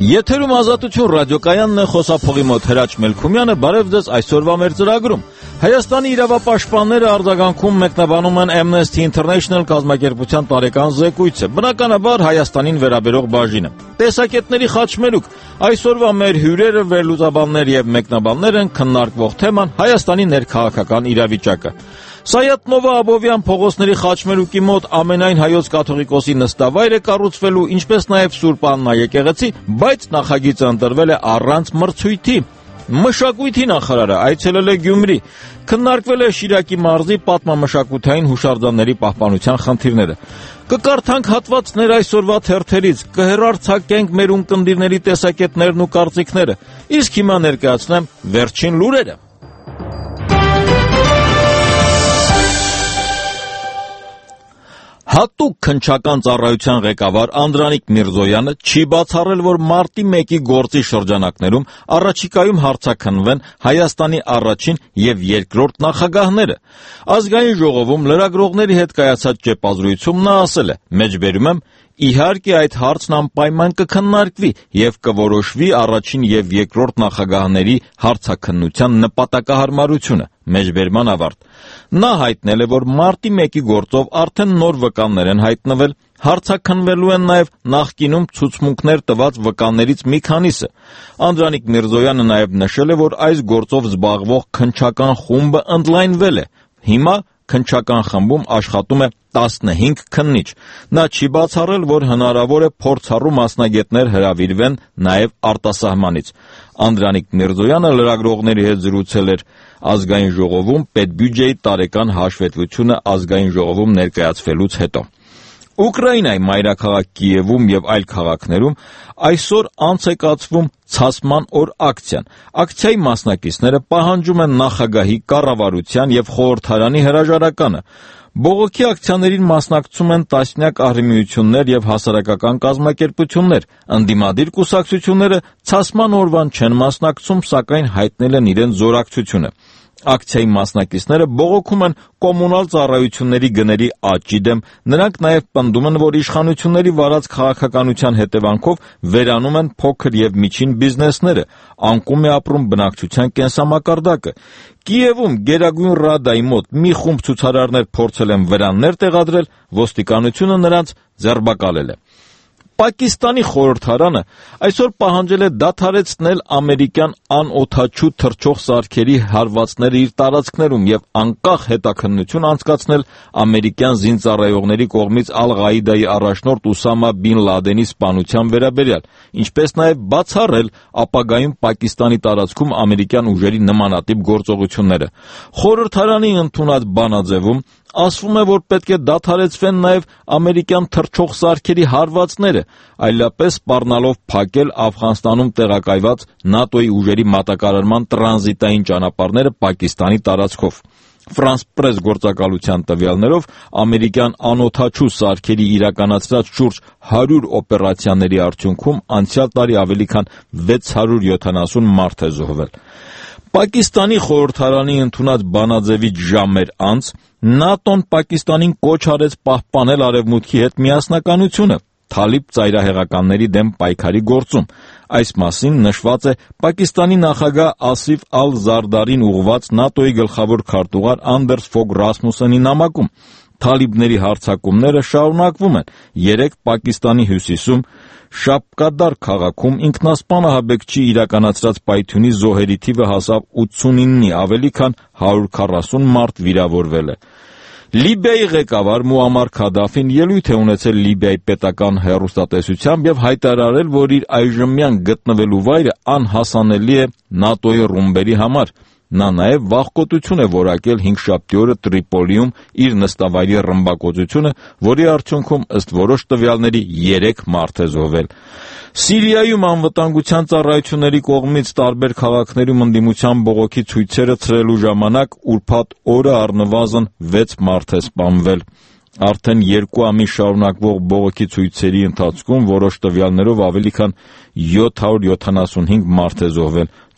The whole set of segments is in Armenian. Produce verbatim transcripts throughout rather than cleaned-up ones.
Եթերում Ազատություն ռադիոկայանն է, խոսափողի մոտ Հրաչ Մելքումյանը, բարև ձեզ այսօրվա մեր ծրագրում։ Հայաստանի իրավապաշտպանները արձագանքում մեկնաբանում են Amnesty International կազմակերպության տարեկան զեկույցը, բնականաբար Հայաստանին վերաբերող բաժինը։ Տեսակետների խաչմերուկ, այսօրվա մեր հյուրերը, վերլուծաբաններ եւ մեկնաբաններ են, քննարկվող թեման Հայաստանի ներքաղաքական իրավիճակը։ Սայաթ Նովա Աբովյան փողոցների խաչմերուկի մոտ ամենայն հայոց կաթողիկոսի նստավայր է կառուցվելու, ինչպես նաև Սուրբ Աննա եկեղեցի, բայց նախագիծը ընտրվել է առանց մրցույթի։ Մշակույթի նախարարը այցելել է Գյումրի, քննարկվել է Շիրակի մարզի պատմամշակութային հուշարձանների պահպանության խնդիրները։ Կկարդանք հատվածներ այսօրվա թերթերից, կհեռարձակենք մեր ունկնդիրների տեսակետներն ու կարծիքները, իսկ հիմա ներկայացնեմ վերջին լուրերը։ Հատուկ քննչական ծառայության ղեկավար Անդրանիկ Միրզոյանը չի բացառել, որ մարտի մեկի գործի շրջանակներում առաջիկայում հարցաքննվեն Հայաստանի առաջին եւ երկրորդ նախագահները։ Ազգային ժողովում լրագրողների հետ կայացած ճեպազրույցում նա ասել է. «Մեջբերում եմ, իհարկե այդ հարցն անպայման կքննարկվի եւ կորոշվի առաջին եւ երկրորդ նախագահների հարցաքննության նպատակահարմարությունը»։ Մեջբերման ավարտ։ Նա հայտնել է, որ մարտի մեկի գործով արդեն նոր վկաններ են հայտնվել, հարցաքննվելու են նաև նախկինում ցուցմունքներ տված վկաներից մի քանիսը։ Անդրանիկ Միրզոյանը նաև նշել է, որ այս գործով զբաղվող քննչական խումբը ընդլայնվել է։ Հիմա քննչական խմբում աշխատում է տասնհինգ քննիչ։ Նա չի բացառել, որ հնարավոր է փորձառու մասնագետներ հրավիրվեն նաև արտասահմանից։ Անդրանիկ Միրզոյանը լրագրողների հետ զրուցել էր Ազգային ժողովում պետբյուջեի տարեկան հաշվետվությունը Ազգային ժողովում ներկայացվելուց հետո։ Ուկրաինայի մայրաքաղաք Կիևում եւ այլ քաղաքներում այսօր անց է կացվում ցասման օր ակցիան։ Ակցիայի մասնակիցները պահանջում են նախագահի, կառավարության եւ խորհրդարանի հրաժարականը։ Բողոքի ակցիաներին մասնակցում են տասնյակ ահռիմիություններ եւ հասարակական կազմակերպություններ։ Ընդդիմադիր կուսակցությունները ցասման օրվան չեն մասնակցում, սակայն հայտնել են իրենց զորակցությունը։ Ակցիայի մասնակիցները բողոքում են կոմունալ ծառայությունների գների աճի դեմ, նրանք նաև պնդում են, որ իշխանությունների վարած քաղաքականության հետևանքով վերանում են փոքր եւ միջին բիզնեսները, անկում է ապրում բնակչության կենսամակարդակը։ Կիևում Գերագույն Ռադայի մոտ մի խումբ ցուցարարներ փորձել են վրաններ տեղադրել, ոստիկանությունը նրանց ձերբակալել է։ Պակիստանի խորհրդարանը այսօր պահանջել է դադարեցնել ամերիկյան անօդաչու թռչող սարքերի հարվածները իր տարածքներում եւ անկախ հետաքննություն անցկացնել ամերիկյան զինծառայողների կողմից Ալ-Ղաիդայի առաջնորդ Ուսամա Բին Լադենի սպանության վերաբերյալ, ինչպես նաեւ բացառել ապագայում Պակիստանի տարածքում ամերիկյան ուժերի նմանատիպ գործողությունները։ Խորհրդարանի ընդունած բանաձևում ասվում է, որ պետք է դադարեցվեն նաև ամերիկյան թռչող սարքերի հարվածները, այլապես սպառնալով փակել Աֆղանստանում տեղակայված ՆԱՏՕ-ի ուժերի մատակարարման տրանզիտային ճանապարհները Պակիստանի տարածքով։ Ֆրանս Պրես գործակալության տվյալներով ամերիկյան անօդաչու սարքերի իրականացրած շուրջ հարյուր օպերացիաների արդյունքում անցյալ տարի ավելի քան վեց հարյուր յոթանասուն մարդ է զոհվել։ Պակիստանի խորհրդարանի ընդունած բանաձևից ժամեր անց ՆԱՏՕ-ն Պակիստանին կոչ արեց պահպանել արևմուտքի հետ միասնականությունը Թալիբ ծայրահեղականների դեմ պայքարի գործում։ Այս մասին նշված է Պակիստանի նախագահ Ասիֆ Ալ-Զարդարին ուղղված ՆԱՏՕ-ի գլխավոր քարտուղար Անդերս Ֆոգ Ռասմուսենի նամակում։ Թալիբների հարձակումները շարունակվում են։ Երեկ Պակիստանի հյուսիսում Շապկադար քաղաքում ինքնասպան ահաբեկչի իրականացրած պայթյունի զոհերի թիվը հասավ ութսունինի, ավելի քան հարյուր քառասուն մարդ վիրավորվել է։ Լիբիայի ղեկավար Մուամմար Քադաֆին ելույթ է ունեցել Լիբիայի պետական հեռուստատեսությամբ եւ հայտարարել, որ իր այժմյան գտնվելու վայրը անհասանելի է ՆԱՏՕ-ի ռումբերի համար։ Նա նաև վախկոտություն է որակել հինգշաբթի օրը Տրիպոլիում իր նստավայրի ռմբակոծությունը, որի արդյունքում ըստ որոշ տվյալների երեք մարդ է զոհվել։ Սիրիայում անվտանգության ծառայությունների կողմից տարբեր քաղաքներում ընդդիմության բողոքի ցույցերը ցրելու ժամանակ ուրբաթ օրը առնվազն վեց մարդ է սպանվել։ Արդեն երկու ամիս շարունակվող բողոքի ցույցերի ընթացքում որոշ տվյալներով ավելի քան յոթ հարյուր յոթանասունհինգ մարդ է զոհվել։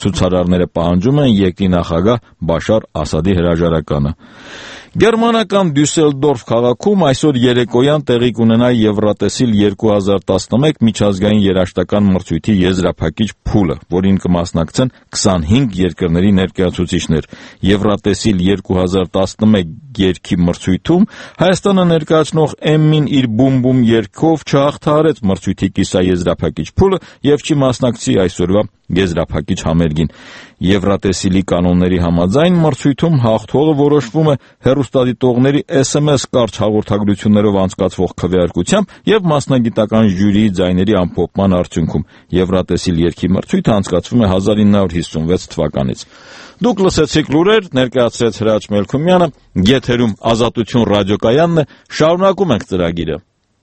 Ցուցարարները պահանջում են երկրի նախագահ Բաշար Ասադի հրաժարականը։ Գերմանական Դյուսելդորֆ քաղաքում այսօր երեկոյան տեղի կունենա Եվրատեսիլ երկու հազար տասնմեկ միջազգային երաժշտական մրցույթի եզրափակիչ փուլը, որին կմասնակցեն քսանհինգ երկրների ներկայացուցիչներ։ Եվրատեսիլ երկու հազար տասնմեկ երգի մրցույթում Հայաստանը ներկայացնող Էմմին իր բում-բում երգով չհաղթահարեց մրցույթի կիսաեզրափակիչ փուլը եւ չի մասնակցի այսօրվա եզրափակիչ համերգին։ Եվրատեսիլի կանոնների համաձայն մրցույթում հաղթողը որոշվում է հեռուստադիտողների էս էմ էս կարճ հաղորդագրություններով անցկացվող քվեարկությամբ եւ մասնագիտական ժյուրիի ձայների ամփոփման արդյունքում։ Եվրատեսիլ երգի մրցույթը անցկացվում է հազար ինը հարյուր հիսունվեց թվականից։ Դուք լսեցիք լուրեր, ներկայացրեց Հրաչ Մելքումյանը, եթերում Ազատություն ռադիոկայանն է, շարունակում ենք ծրագիրը։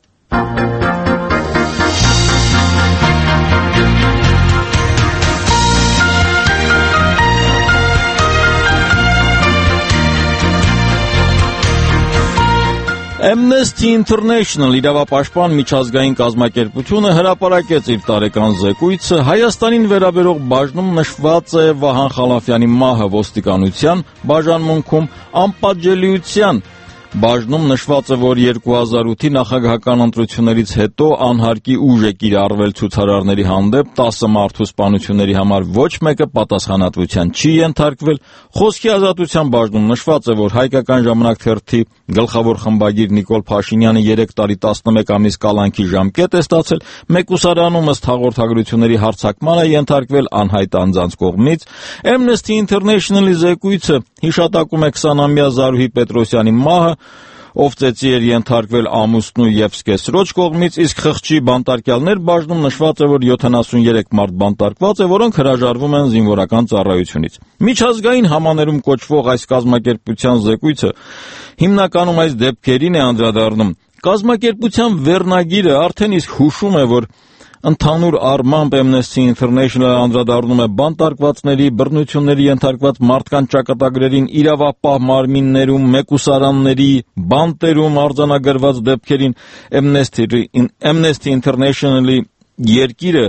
Amnesty International իրավապաշտպան միջազգային կազմակերպությունը հրապարակեց իր տարեկան զեկույցը Հայաստանին վերաբերող բաժնում նշված է Վահան Խալաֆյանի մահը ոստիկանության բաժանմունքում անպատժելիության բաժնում նշված է, որ երկու հազար ութի նախագահական ընտրություններից հետո անհարկի ուժ է կիրառվել ցուցարարների հանդեպ, տասը մարդու սպանությունների համար ոչ մեկը պատասխանատվության չի ենթարկվել։ Խոսքի ազատության բաժնում նշված է, որ Հայկական ժամանակ թերթի գլխավոր խմբագիր Նիկոլ Փաշինյանը երեք տարի տասնմեկ ամիս կալանքի ժամկետ է ստացել, մեկուսարանում ըստ հաղորդագրությունների հարձակման է ենթարկվել անհայտ անձանց կողմից։ Amnesty International-ի զեկույցը հիշատակում է քսանամյա Զարուհի Պետրոսյանի մահը, ով ծեծի էր ենթարկվել ամուսնու եւ սկեսրոջ կողմից, իսկ խղճի բանտարկյալներ բաժնում նշված է, որ յոթանասունյերեք մարդ բանտարկված է, որոնք հրաժարվում են զինվորական ծառայությունից։ Միջազգային համաներում կոչվող այս կազմակերպության զեկույցը հիմնականում այս դեպքերին է անդրադառնում։ Կազմակերպության վերնագիրը արդեն իսկ հուշում է, որ ընդհանուր առմամբ Amnesty International անդրադառնում է բանտարկվածների, բռնությունների ենթարկված մարդկանց ճակատագրերին, իրավապահ մարմիններում, մեկուսարանների, բանտերում արձանագրված դեպքերին։ Amnesty Amnesty International-ի երկիրը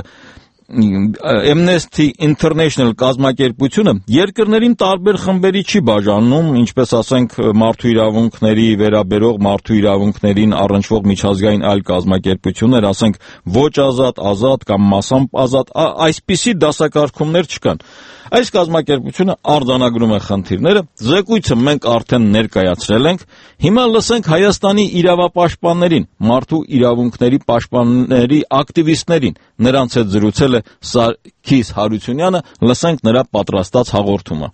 Amnesty International կազմակերպությունը երկրներին տարբեր խմբերի չի բաժանում, ինչպես ասենք մարդու իրավունքների վերաբերող մարդու իրավունքներին առնչվող միջազգային այլ կազմակերպություններ, ասենք ոչ ազատ, ազատ կամ մասամբ ազատ, այսպիսի դասակարգումներ չկան։ Այս կազմակերպությունը արձանագրում է խնդիրները, զեկույցը մենք արդեն ներկայացրել ենք, հիմա լսենք Հայաստանի իրավապաշտպաններին, մարդու իրավունքների պաշտպանների ակտիվիստներին, նրանց հետ զրուցել է Սարգիս Հարությունյանը, լսենք նրա պատրաստած հաղորդումը։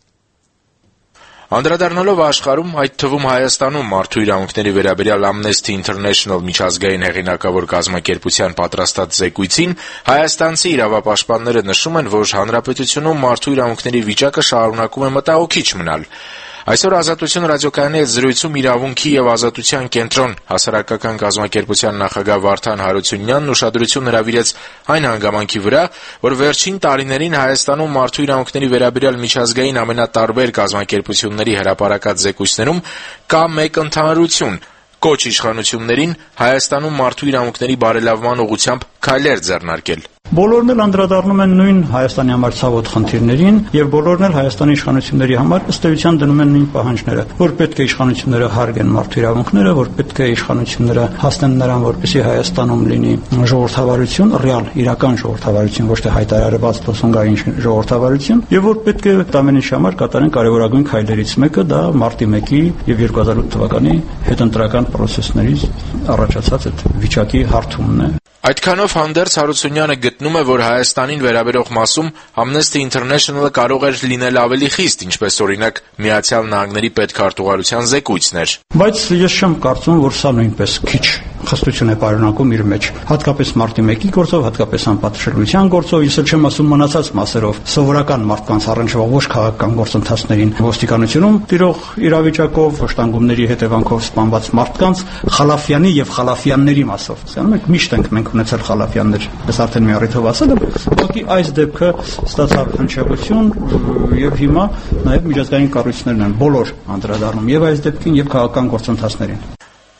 Անդրադառնալով աշխարհում, այդ թվում Հայաստանում մարդու իրավունքների վերաբերյալ Amnesty International միջազգային հեղինակավոր կազմակերպության պատրաստած զեկույցին, հայաստանցի իրավապաշտպանները նշում են, որ հանրապետությունում մարդու իրավունքների վիճակը շարունակում է մտահոգիչ մնալ։ Այսօր Ազատություն ռադիոկայանի հետ զրույցում Իրավունքի եւ ազատության կենտրոն հասարակական կազմակերպության նախագահ Վարդան Հարությունյանն ուշադրություն հրավիրեց այն հանգամանքի վրա, որ վերջին տարիներին Հայաստանում մարդու իրավունքների վերաբերյալ միջազգային ամենատարբեր կազմակերպությունների հրապարակած զեկույցներում կա մեկ ընդհանրություն՝ կոչ իշխանություններին Հայաստանում մարդու իրավունքների բարելավման ուղղությամբ քայլեր ձեռնարկել։ Բոլորն էլ անդրադառնում են նույն Հայաստանի համար ցավոտ խնդիրներին եւ բոլորն էլ Հայաստանի իշխանությունների համար ըստ էության դնում են նույն պահանջները, որ պետք է իշխանությունները հարգեն մարդու իրավունքները, որ պետք է իշխանությունները հասնեն նրան, որպեսզի Հայաստանում լինի ժողովրդավարություն, ռեալ, իրական ժողովրդավարություն, ոչ թե հայտարարված լոսունգային ժողովրդավարություն, եւ որ պետք է ամեն ինչի համար կատարեն կարևորագույն քայլերից մեկը դա մարտի մեկի եւ երկու հազար ութ թվականի հետընտրական պրոցեսներից առաջացած այդ վիճակի հարթումն է։ Այդքանով հանդերձ Հարությունյանը գտնում է, որ Հայաստանին վերաբերող մասում Amnesty International-ը կարող էր լինել ավելի խիստ, ինչպես օրինակ Միացյալ Նահանգների պետքարտուղարության զեկույցն էր։ Բայց ես չեմ կարծում, որ սա նույնպես քիչ խստություն է պարունակում իր մեջ, հատկապես մարտի մեկի գործով, հատկապես անպատժելիության գործով, ես էլ չեմ ասում մնացած մասերով, սովորական մարդկանց առնչվող ոչ քաղաքական գործընթացներին ոստիկանությունում տիրող իրավիճակով, վշտանգումների հետևանքով սպանված մարդկանց Խալաֆյանի եւ Խալաֆյանների մասով։ Ասում եք միշտ ենք մենք ունեցել Խալաֆյաններ, ես արդեն մի առիթով ասել եմ, ուղղակի այս դեպքը ստացավ հնչեղություն եւ հիմա նաեւ միջազգային կառույցներն են բոլոր անդրադառնում եւ այս դեպքին եւ քաղաքական գործընթացներին։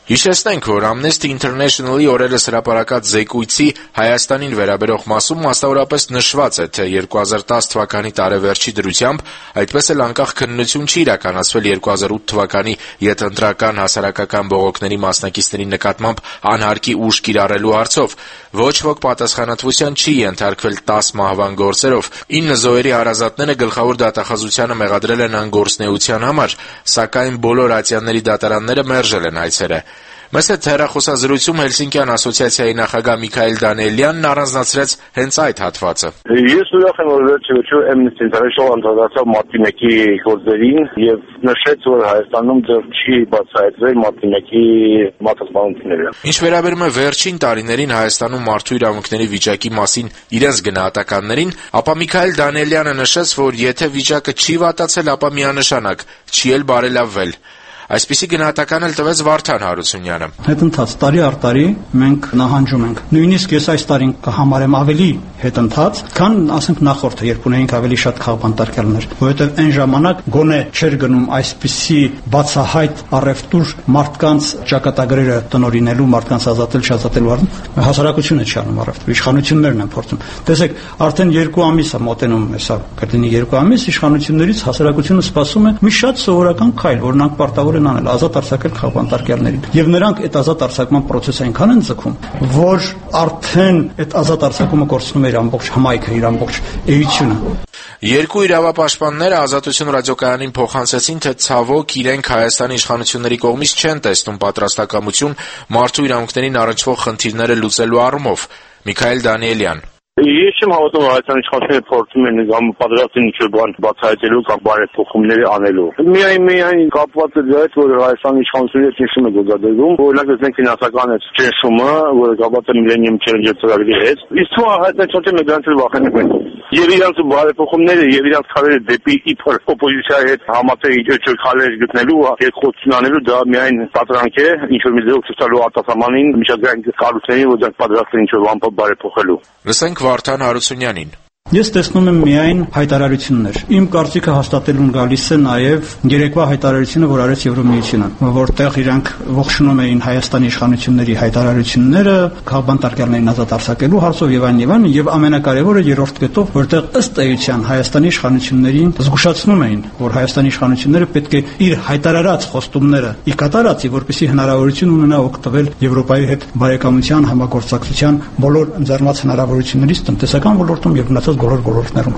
Հիշեցնենք, որ Amnesty International-ի օրերս հրապարակած զեկույցի Հայաստանին վերաբերող մասում մասնավորապես նշված է, թե երկու հազար տասը թվականի տարեվերջի դրությամբ, այդպես էլ անկախ քննություն չի իրականացվել երկու հազար ութ թվականի ետընտրական հասարակական բողոքների մասնակիցների նկատմամբ անհարկի ուժ կիրառելու հարցով, ոչ ոք պատասխանատվության չի ենթարկվել տասը մահվան գործերով, ինը զոհերի հարազատները գլխավոր դատախազությանը մեղադրել են անգործնեության համար, սակայն բոլոր ատյանների դատարանները մերժել են այցերը։ Մեզ հետ հեռախոսազրույցում Հելսինկյան ասոցիացիայի նախագահ Միքայել Դանիելյանն առանձնացրեց հենց այդ հատվածը։ Ես ուրախ եմ, որ վերջիվերջո Amnesty International անդրադարձավ մարտի մեկի գործերին եւ նշեց, որ Հայաստանում դեռ չի բացահայտվել մարտի մեկի մատուցողությունները։ Ինչ վերաբերում է վերջին տարիներին Հայաստանում մարդու իրավունքների վիճակի մասին իրենց գնահատականներին, ապա Միքայել Դանիելյանը նշեց, որ եթե վիճակը չի վատացել, ապա միանշանակ չի էլ բարելավվել։ Այսպիսի գնահատական էլ տվեց Վարդան Հարությունյանը։ Հետընթաց տարի առ տարի մենք նահանջում ենք։ Նույնիսկ ես այս տարին կհամարեմ ավելի հետընթաց, քան ասենք նախորդը, երբ ունեինք ավելի շատ քաղբանտարկյալներ, որովհետև այն ժամանակ գոնե չէր գնում այսպիսի բացահայտ առևտուր մարդկանց ճակատագրերը տնօրինելու, մարդկանց ազատել, չազատելու առ հասարակությունը չի անում առևտուր, իշխանություններն են փորձում։ Տեսեք, արդեն երկու ամիս է մոտենում, հեսա կլինի երկու ամիս, իշխանություններից հասարակությունը սպասում է մի շատ սովորական քայլ, որ նրանք պարտավոր են անել, ազատ արձակել քաղբանտարկյալներին։ Եվ նրանք այդ ազատ արձակման process-ը այնքան են ձգում, որ արդեն այդ ազատ արձակումը կորցնում է իր ամբողջ հմայքը, իր ամբողջ էությունը։ Երկու իրավապաշտպանները Ազատություն ռադիոկայանին փոխանցեցին, թե ցավոք իրենք Հայաստանի իշխանությունների կողմից չեն տեսնում պատրաստակամություն մարդու իրավունքներին առնչվող խնդիրները լուծելու առումով։ Միքայել Դանիելյան. Ես չեմ հավատում, որ Հայաստանի իշխանությունները փորձում են կամ պատրաստ են ինչ-որ բան բացահայտելու կամ բարեփոխումներ անելու։ Միայն միայն կապված է դրա հետ, որ Հայաստանի իշխանությունները ճնշում է գործադրվում, օրինակ ասենք ֆինանսական այդ ճնշումը, որը կապված է Millennium Challenge ծրագրի հետ։ Իսկ թվում է Հայաստանի իշխանությունները դրանից էլ վախենում են։ Եվ իրանց բարեփոխումները եւ իրանց քարերը դեպի իբր օպոզիցիայի հետ համատեղ ինչ-որ քարեր գտնելու, երկխոսություն անելու դա միայն պատրանք է, ինչ-որ մի ձեւով ցույցալու արտասահմանին միջազգային կառույցներին, որ դրանք պատրաստ են ինչ-որ բան բարեփոխելու։ Լսենք Վարդան Հարությունյանին. Ես տեսնում եմ միայն հայտարարություններ։ Իմ կարծիքը հաստատելուն գալիս է նաև երեկվա հայտարարությունը, որ արեց Եվրոմիությունը, որտեղ իրանք ողջունում էին Հայաստանի իշխանությունների հայտարարությունները քաղբանտարկյալներին ազատ արձակելու հարցով եւ այն եւ այն, եւ ամենակարևորը երրորդ կետով, որտեղ ըստ էության Հայաստանի իշխանություններին զգուշացնում էին, որ Հայաստանի իշխանությունները պետք է իր հայտարարած խոստումները ի կատարածի, որպեսզի հնարավորություն ունենա օգտվել Եվրոպայի հետ բարեկամության, համագործակցության բոլոր ընձեռնված հնարավորություններից տնտեսական ոլորտում եւ մնացած բոլոր ոլորտներում։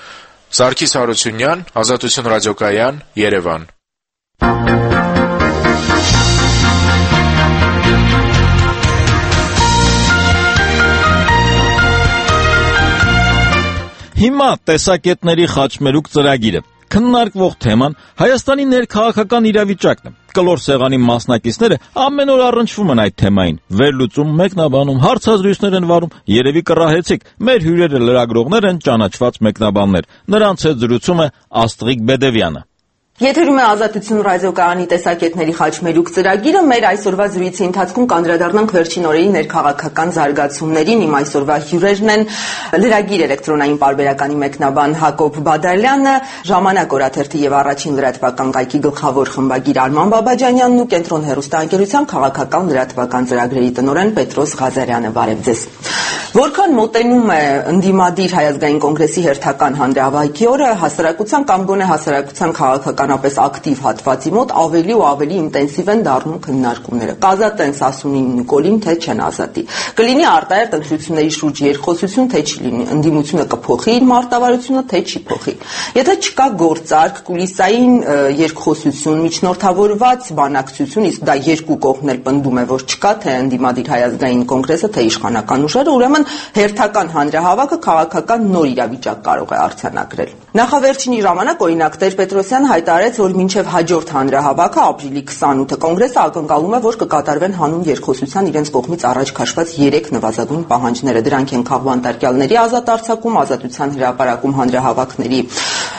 Սարգիս Հարությունյան, Ազատություն ռադիոկայան, Երևան։ Հիմա տեսակետների խաչմերուկ ծրագիրը։ Քննարկվող թեման Հայաստանի ներքաղաքական իրավիճակն է։ Կլոր սեղանի մասնակիցները ամեն օր առնչվում են այդ թեմային։ Վերլուծում, մեկնաբանում, հարցազրույցներ են վարում, երևի կռահեցիք։ Մեր հյուրերը լրագրողներ են, ճանաչված մեկնաբաններ։ Նրանց հետ զրուցում է Աստղիկ Բեդևյանը։ Եթերում է Ազատություն ռադիոկայանի տեսակետների խաչմերուկ ծրագիրը։ Մեր այսօրվա զրույցի ընթացքում կանդրադառնանք վերջին օրերի ներքաղաքական զարգացումներին։ Իմ այսօրվա հյուրերն են լրագիր էլեկտրոնային պարբերականի մեկնաբան Հակոբ Բադալյանը, Ժամանակ օրաթերթի եւ Առաջին լրատվական կայքի գլխավոր խմբագիր Արման Բաբաջանյանն ու Կենտրոն հեռուստաընկերության քաղաքական լրատվական ծրագրերի տնօրեն Պետրոս Ղազարյանը։ Բարև ձեզ։ Որքան մոտենում է ընդդիմադիր Հայազգային կոնգրեսի հերթական հանրահավաքի օրը, հասարակության կամ գոնե հասարակության քաղաքականապես ակտիվ հատվածի մոտ ավելի ու ավելի ինտենսիվ են դառնում քննարկումները։ Կազատեն Սասունին Նիկոլին, թե չեն ազատի։ Կլինի արտահերթ ընտրությունների շուրջ երկխոսություն, թե չի լինի։ Ընդդիմությունը կփոխի իր մարտավարությունը, թե չի փոխի։ Եթե չկա գործարք, կուլիսային երկխոսություն, միջնորդավորված բանակցություն, իսկ դա երկու կողմն էլ պնդում է, որ չկա, թե ընդդիմադիր Հայազգային կոնգրեսը, թե իշխանական ուժերը, ուրեմն հերթական հանրահավաքը քաղաքական նոր իրավիճակ կարող է արձանագրել։ Նախավերջինի ժամանակ օրինակ Տեր-Պետրոսյանը հայտարարեց, որ մինչև հաջորդ հանրահավաքը ապրիլի քսանութը կոնգրեսը ակնկալում է, որ կկատարվեն հանուն երկխոսության իրենց կողմից առաջ քաշված երեք նվազագույն պահանջները։ Դրանք են քաղբանտարկյալների ազատ արձակում, ազատության հրապարակում հանրահավաքների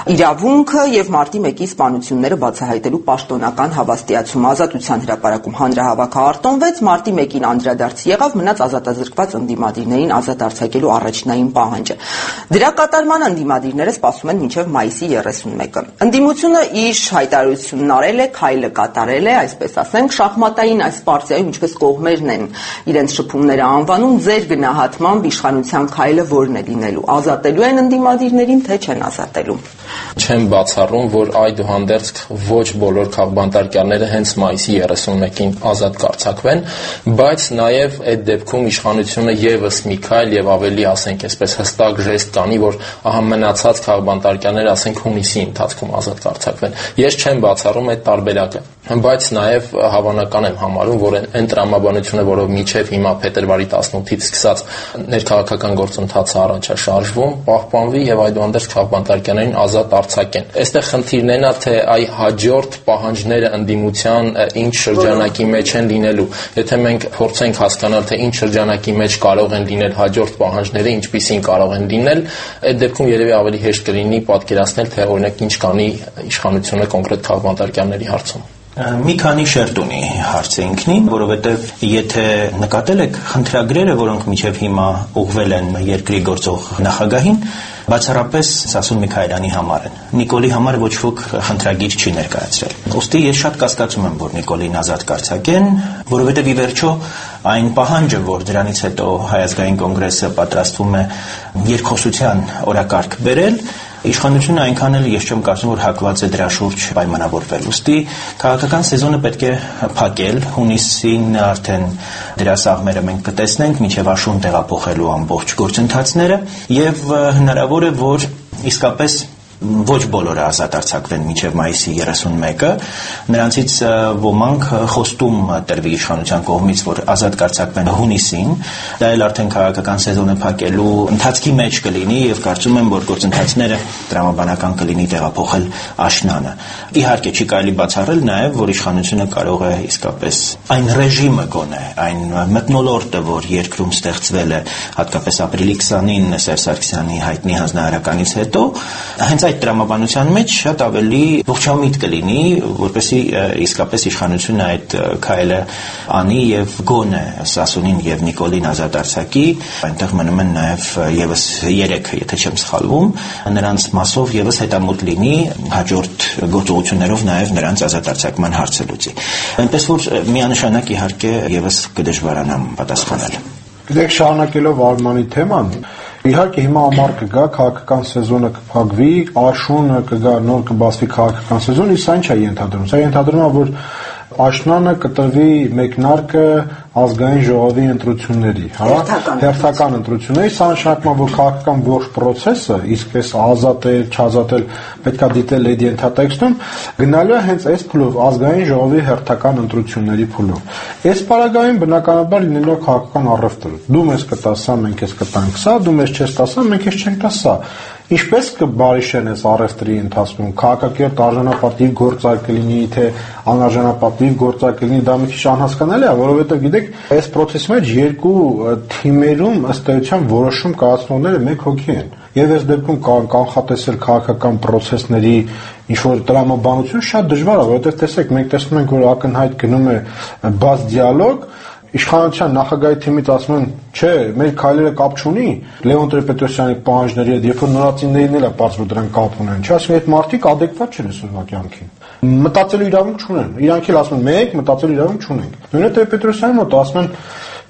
իրավունքը եւ մարտի մեկի սպանությունները բացահայտելու պաշտոնական հավաստիացումը։ Ազատության հրապարակում հանրահավաքը արտոնվեց, մարտի մեկին անդրադարձ եղավ մնաց ազատազրկված ընդդիմադիրներին ազատ արձակելու առաջնային պահանջը։ Դրա կատարման ընդդիմադիրները սպասում են մինչև մայիսի երեսունմեկը։ Ընդդիմությունը իր հայտարարությունն արել է, քայլը կատարել է, այսպես ասենք, շախմատային այս պարտիայում ինչպես կողմերն են իրենց շփումները անվանում, ձեր գնահատմամբ իշխանության քայլը որն է լինելու, ազատելու են ընդդիմադիրներին, թե չեն ազատելու։ Չեմ բացառում, որ այդուհանդերձ ոչ բոլոր քաղբանտարկյալները հենց մայիսի երեսունմեկին ազատ կարձակվեն, բայց նաև այդ դեպքում իշխանությունը եւս մի քայլ եւ ավելի, ասենք, այսպես հստակ ժեստ կանի, որ ահա մնացած քաղբանտարկյալները, ասենք, հունիսի ընթացքում ազատ կարձակվեն։ Ես չեմ բացառում այդ տարբերակը, բայց նաև հավանական եմ համարում, որ այն տրամաբանությունը, որով մինչև հիմա փետրվարի տասնութից սկսած ներքաղաքական գործընթացը առաջ է շարժվում, պահպանվի եւ այդուհանդերձ քաղբանտարկյալներին ազատ արձակեն։ Այստեղ խնդիրն է նա, թե այ հաջորդ պահանջները ընդդիմության ինչ շրջանակի մեջ են լինելու։ Եթե մենք փորձենք հասկանալ, թե ինչ շրջանակի մեջ կարող են լինել հաջորդ պահանջները, ինչպիսին կարող են լինել, այդ դեպքում երևի ավելի հեշտ կլինի պատկերացնել, թե օրինակ ինչ կանի իշխանությունը կոնկրետ քաղբանտարկյալների հարցում։ Մի քանի շերտ ունի հարցը ինքնին, որովհետև եթե նկատել եք խնդրագրերը, որոնք մինչև հիմա ուղղվել են երկրի գործող նախագահին, բացառապես Սասուն Միքայելյանի համար են։ Նիկոլի համար ոչ ոք խնդրագիր չի ներկայացրել։ Ուստի ես շատ կասկածում եմ, որ Նիկոլին ազատ կարձակեն, որովհետև ի վերջո այն պահանջը, որ դրանից հետո Հայ ազգային կոնգրեսը պատրաստվում է երկխոսության օրակարգ բերել, իշխանությունը այնքան էլ ես չեմ կարծում, որ հակված է դրա շուրջ պայմանավորվել։ Ուստի քաղաքական սեզոնը պետք է փակել, հունիսին արդեն դրա սաղմերը մենք կտեսնենք, մինչև աշուն տեղափոխելու ամբողջ գործընթացները, եւ հնարավոր է, որ իսկապես ոչ բոլորը ազատ արձակվեն մինչև մայիսի երեսունմեկը, նրանցից ոմանք խոստում տրվի իշխանության կողմից, որ ազատ կարձակվեն հունիսին, դա էլ արդեն քաղաքական սեզոնը փակելու ընթացքի մեջ կլինի եւ կարծում եմ, որ գործընթացները տրամաբանական կլինի տեղափոխել աշնանը։ Իհարկե չի կարելի բացառել նաեւ, որ իշխանությունը կարող է իսկապես այն ռեժիմը գոնե, այն մթնոլորտը, որ երկրում ստեղծվել է հատկապես ապրիլի քսանին Սերժ Սարգսյանի հայտնի հանձնարարականից հետո, հենց այդ տրամաբանության մեջ շատ ավելի ողջամիտ կլինի, որպեսզի իսկապես իշխանությունը այդ քայլը անի եւ գոնե Սասունին եւ Նիկոլին ազատ արձակի, այնտեղ մնում են նաեւ եւս երեք, եթե չեմ սխալվում, նրանց մասով եւս հետամուտ լինի հաջորդ գործողություններով նաեւ նրանց ազատ արձակման հարցը լուծի։ Այնպես որ միանշանակ իհարկե եւս կդժվարանամ պատասխանել։ Գիտեք, շարունակելով Արմանի թեման, իհարկե հիմա ամառ կգա, քաղաքական սեզոնը կփակվի, աշունը կգա, նոր կբացվի քաղաքական սեզոն, իսկ այն չէ ենթադրում։ Սա ենթադրում է, որ աշնանը կտրվի մեկնարկը ազգային ժողովի ընտրությունների, հա, հերթական ընտրությունների, սա նշանակում է, որ քաղաքական ողջ process-ը, իսկ այս ազատել, չազատել, պետքա դիտել այդ ենթատեքստում, գնալու է հենց այս փուլով, ազգային ժողովի հերթական ընտրությունների փուլով։ Այս պարագայում բնականաբար լինելու է քաղաքական առևտուր։ Դու մեզ կտաս սա, մենք ես կտանք սա, դու մեզ չես տաս սա, մենք ես չենք տաս սա։ Ինչպես կբարիշեն այս առևտրի ընթացքում, քաղաքակիրթ արժանապատիվ գործարք կլինի, թե անարժանապատիվ գործարք կլինի, դա մի քիչ անհասկանալի է, որովհետև գիտեք, այս process-ի մեջ երկու թիմերում ըստ էության որոշում կայացնողները մեկ հոգի են։ Եվ այս դեպքում կանխատեսել քաղաքական process-ների ինչ-որ տրամաբանություն շատ դժվար է, որովհետև տեսեք, մենք տեսնում ենք, որ ակնհայտ գնում է բաց դիալոգ, իշխանության նախագահի թիմից ասում են, չէ, մեր քայլերը կապ չունի Լեոն Տեր-Պետրոսյանի պահանջների հետ, երբ որ նորածիններին էլ է պարզ, որ դրանք կապ ունեն, չէ, ասում են, այդ մարդիկ ադեկվատ չեն այսօրվա կյանքին։ Մտածելու իրավունք չունեն։ Իրանք էլ ասում են, մենք մտածելու իրավունք չունենք։ Նույնը Տեր-Պետրոսյանի մոտ ասում են,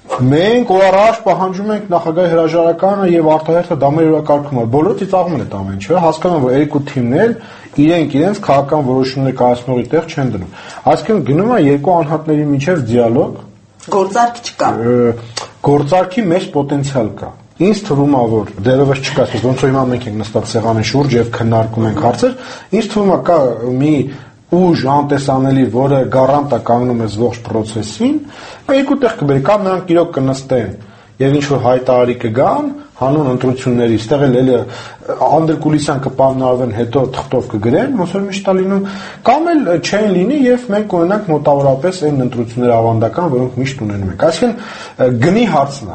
մենք օր առաջ պահանջում ենք նախագահի հրաժարականը եւ արտահերթը դա մեր օրակարգում է։ Բոլորը ծիծաղում են այդ ամեն ինչը, հասկանում են, որ երկու թիմներ իրենք իրենց քաղաքական որոշումներ կայացնողի տեղ չեն դնում։ Այսինքն գնում է երկու անհատների միջև դիալոգ, գործարք չկա։ Գործարքի մեծ պոտենցիալ կա։ Ինձ թվում է, որ դերևս չկա, ոնց որ հիմա մենք ենք նստած սեղանի շուրջ եւ քննարկում ենք հարցեր, ինձ թվում է կա մի ուժ անտեսանելի, որը գարանտ է կանգնում այս ողջ process-ին, երկու տեղ կբերի, կամ նրանք իրոք կնստեն եւ ինչ որ հայտարարի կգան հանուն ընտրությունների, ստեղ էլ էլի անդրկուլիսյան կպայմանավորվեն, հետո թղթով կգրեն, ոնց որ միշտ է լինում, կամ էլ չեն լինի եւ մենք ունենանք մոտավորապես այն ընտրությունները ավանդական, որոնք միշտ ունենում ենք։ Այսինքն գնի հարցն է։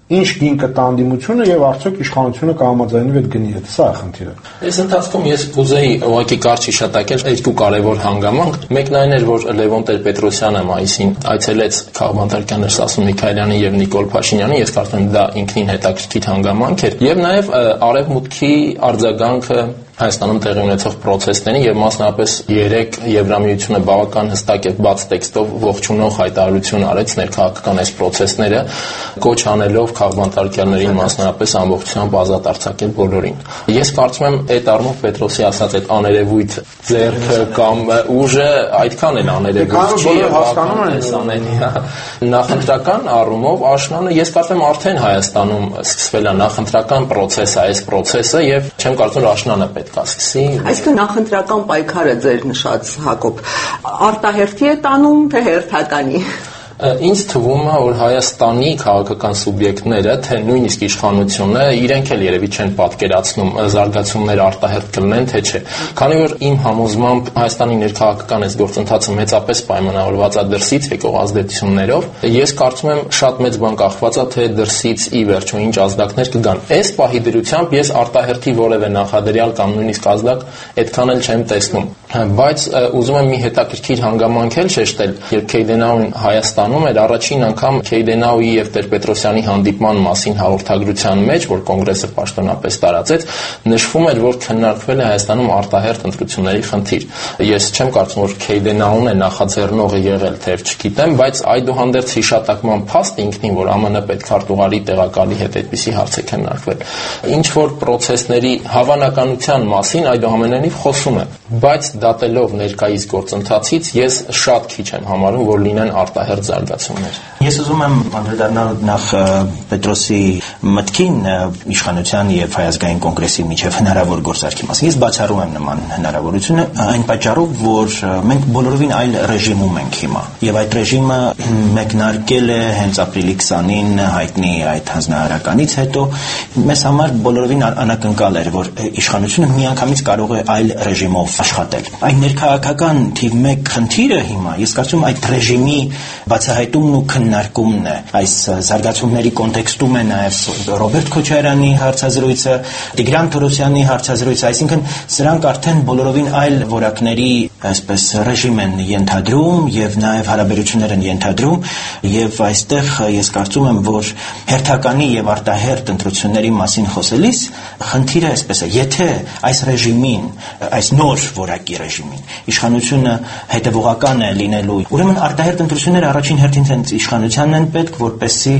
ինչ գին կտա անդիմությունը եւ արդյոք իշխանությունը կհամաձայնվի այդ գնի հետ։ Սա է խնդիրը։ Այս ընթացքում ես կուզեի ուղղակի կարճ հիշատակել երկու կարևոր հանգամանք։ Մեկն այն էր, որ Լևոն Տեր-Պետրոսյանը մայիսին այցելեց քաղբանտարկյաններ Սասուն Միքայելյանի եւ Նիկոլ Փաշինյանի, ես կարծում եմ դա ինքնին հետաքրքիր հանգամանք էր, եւ նաեւ արևմուտքի արձագանքը Հայաստանում տեղի ունեցող process-ներին եւ մասնավորապես երեք Եվրամիությունը բավական հստակ եւ բաց տեքստով ողջունող հայտարարություն արեց ներքաղաքական այս process-ները, կոչ անելով քաղբանտարկյալներին մասնավորապես ամբողջությամբ ազատ արձակել բոլորին։ Ես կարծում եմ այդ առումով Պետրոսի ասած այդ աներևույթ ձեռքը կամ ուժը այդքան էլ աներևույթ չի եւ հասկանալի է։ Նախընտրական առումով աշնանը ես կարծում եմ արդեն Հայաստանում սկսվել է նախընտրական process-ը, այս process-ը եւ չեմ կարծում որ աշնանը Այսինքն նախընտրական պայքարը ձեր նշած Հակոբ արտահերթի է տանում թե հերթականի։ Ինձ թվում է, որ Հայաստանի քաղաքական սուբյեկտները, թե նույնիսկ իշխանությունը, իրենք էլ երևի չեն պատկերացնում զարգացումներ արտահերթ կլինեն, թե չէ։ Քանի որ իմ համոզմամբ Հայաստանի ներքաղաքական այս գործընթացը մեծապես պայմանավորված է դրսից եկող ազդեցություններով, ես կարծում եմ շատ մեծ բան կախված է, թե դրսից ի վերջո ինչ ազդակներ կգան։ Այս պահի դրությամբ ես արտահերթի որևէ նախադրյալ կամ նույնիսկ ազդակ այդքան էլ չեմ տեսնում։ Բայց ուզում եմ մի հետաքրքիր հանգամանք էլ շեշտել, երբ Քեյդենաուն Հայաստան էր առաջին անգամ Քեյդենաուի եւ Տեր-Պետրոսյանի հանդիպման մասին հաղորդագրության մեջ, որ կոնգրեսը պաշտոնապես տարածեց, նշվում էր, որ քննարկվել է Հայաստանում արտահերթ ընտրությունների խնդիր։ Ես չեմ կարծում, որ Քեյդենաուն է նախաձեռնողը եղել, թե չգիտեմ, բայց այդուհանդերձ հիշատակման փաստ ինքնին, որ ԱՄՆ պետքարտուղարի տեղակալի հետ այդպիսի հարց է քննարկվել։ Ինչ որ process-ների հավանականության մասին այդուհամենայնիվ խոսում է, բայց դատելով ներկայիս գործընթացից ես շատ քիչ եմ համարում, որ լինեն արտահերթ զարգացումներ։ Ես ուզում եմ անդրադառնալ նախ Պետրոսի մտքին իշխանության եւ Հայազգային կոնգրեսի միջև հնարավոր գործարքի մասին։ Ես բացառում եմ նման հնարավորությունը այն պատճառով, որ մենք բոլորովին այլ ռեժիմում ենք հիմա եւ այդ ռեժիմը մեկնարկել է հենց ապրիլի քսանին հայտնի այդ հանձնարարականից հետո մեզ համար բոլորովին անակնկալ էր, որ իշխանությունը միանգամից կարող է այլ ռեժիմով աշխատել։ Այն ներքաղաքական թիվ մեկ խնդիրը հիմա ես կարծում այդ ռեժիմի բացահայտումն ու քննարկումն է։ Այս զարգացումների կոնտեքստում է նաև Ռոբերտ Քոչարյանի հարցազրույցը, Տիգրան Թորոսյանի հարցազրույցը, այսինքն սրանք արդեն բոլորովին այլ որակների, այսպես ռեժիմ են ենթադրում եւ նաև հարաբերություններ են ենթադրում եւ այստեղ ես կարծում եմ, որ հերթականի եւ արտահերթ ընտրությունների մասին խոսելիս խնդիրը այսպես է, եթե այս ռեժիմին, այս նոր որակի ռեժիմին իշխանությունը հետևողական է լինելու, ուրեմն արտահերթ ընտրությունները առաջին հերթին հենց իշխանությանն են պետք, որպեսզի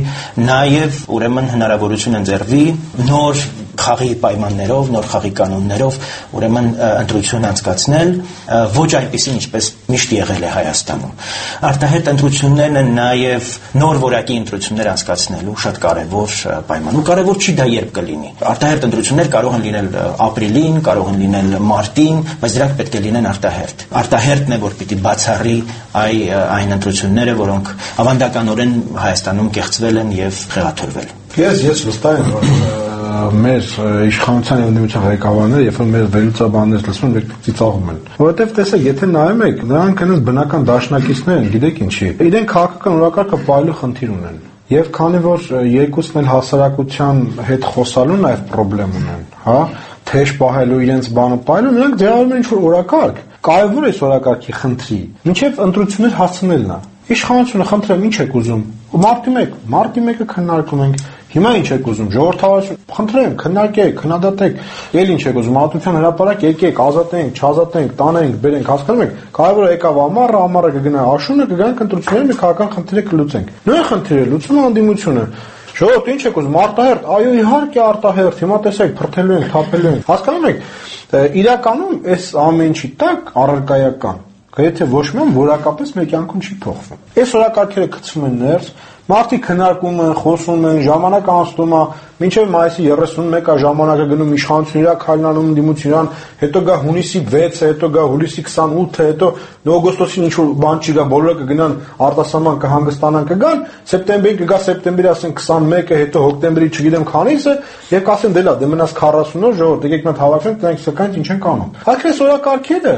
նաև ուրեմն հնարավորություն ընձեռվի նոր խաղի պայմաններով, նոր խաղի կանոններով, ուրեմն ընտրություն անցկացնել, ոչ այնպեսին, ինչպես միշտ եղել է Հայաստանում։ Արտահերթ ընտրություններն են նաև նոր որակի ընտրություններ անցկացնելու շատ կարևոր պայման։ Ու կարևոր չի դա երբ կլինի։ Արտահերթ ընտրություններ կարող են լինել ապրիլին, կարող են լինել մարտին, բայց դրանք պետք է լինեն արտահերթ։ Արտահերթն է, որ պիտի բացառի այ այն ընտրությունները, որոնք ավանդականորեն Հայաստանում կեղծվել են եւ խեղաթյուրվել։ Ես ես վստահ եմ, որ մեր իշխանության եւ ընդդիմության ղեկավարները, երբ որ մեր վերլուծաբանները լսում են, ծիծաղում են։ Որովհետեւ տեսեք, եթե նայում եք, նրանք այնպես բնական դաշնակիցներ են, գիտեք ինչի։ Իրենք քաղաքական օրակարգը պահելու խնդիր ունեն։ Եվ քանի որ երկուսն էլ հասարակության հետ խոսալու նաեւ խնդրեմ ունեն, հա, թեժ պահելու իրենց բանը պահելու, նրանք ձեռարում են ինչ-որ օրակարգ։ Կարևոր է այս օրակարգի խնդրի։ Մինչեւ ընտրություններ հասցնելն է։ Իշխանությունը խնդրեմ, ինչ եք ուզում։ Մարտի մեկ, մարտի մեկը քննարկում ենք։ Հիմա ինչ եք ուզում, ժողովրդավարություն, խնդրեմ, քննարկեք, քննադատեք, ել ինչ եք ուզում, Արտության հրապարակ եկեք, ազատենք, չազատենք, տանենք, բերենք, հասկանում եք, կարևորը եկավ ամառը, ամառը կգնա աշունը, կգանք ընտրությունների մի քաղաքական խնդիրը կլուծենք։ Նույն խնդիրը լուծում անդիմությունը։ Ժողովուրդ ինչ եք ուզում, արտահերթ, այո, իհարկե արտահերթ, հիմա տեսեք, փրթելու ենք, թափելու ենք։ Հասկանում եք, իրականում այս ամեն ինչի տակ առարկայական, եթե ոչ մեմ որակապես մեր կյանքում չի փոխվում։ Այս օրակարգերը գցվում են ներս, մարդիկ քննարկում են, խոսում են, ժամանակ անցնում է, մինչև մայիսի երեսունմեկը ժամանակը գնում իշխանություն իրա քայլանում դիմություն, հետո գա հունիսի վեցը, հետո գա հուլիսի քսանութը, հետո օգոստոսին ինչ որ բան չի գա, բոլորը կգնան արտասահման կհանգստանան կգան, սեպտեմբերին կգա սեպտեմբերի ասենք քսանմեկը, հետո հոկտեմբերի չգիտեմ քանիսը, եւ կասեն դե լա, դե մնաց քառասուն օր ժողովուրդ, եկեք մենք հավաքենք, դրանք սակայն ինչ են կանում։ Հակրես օրակարգերը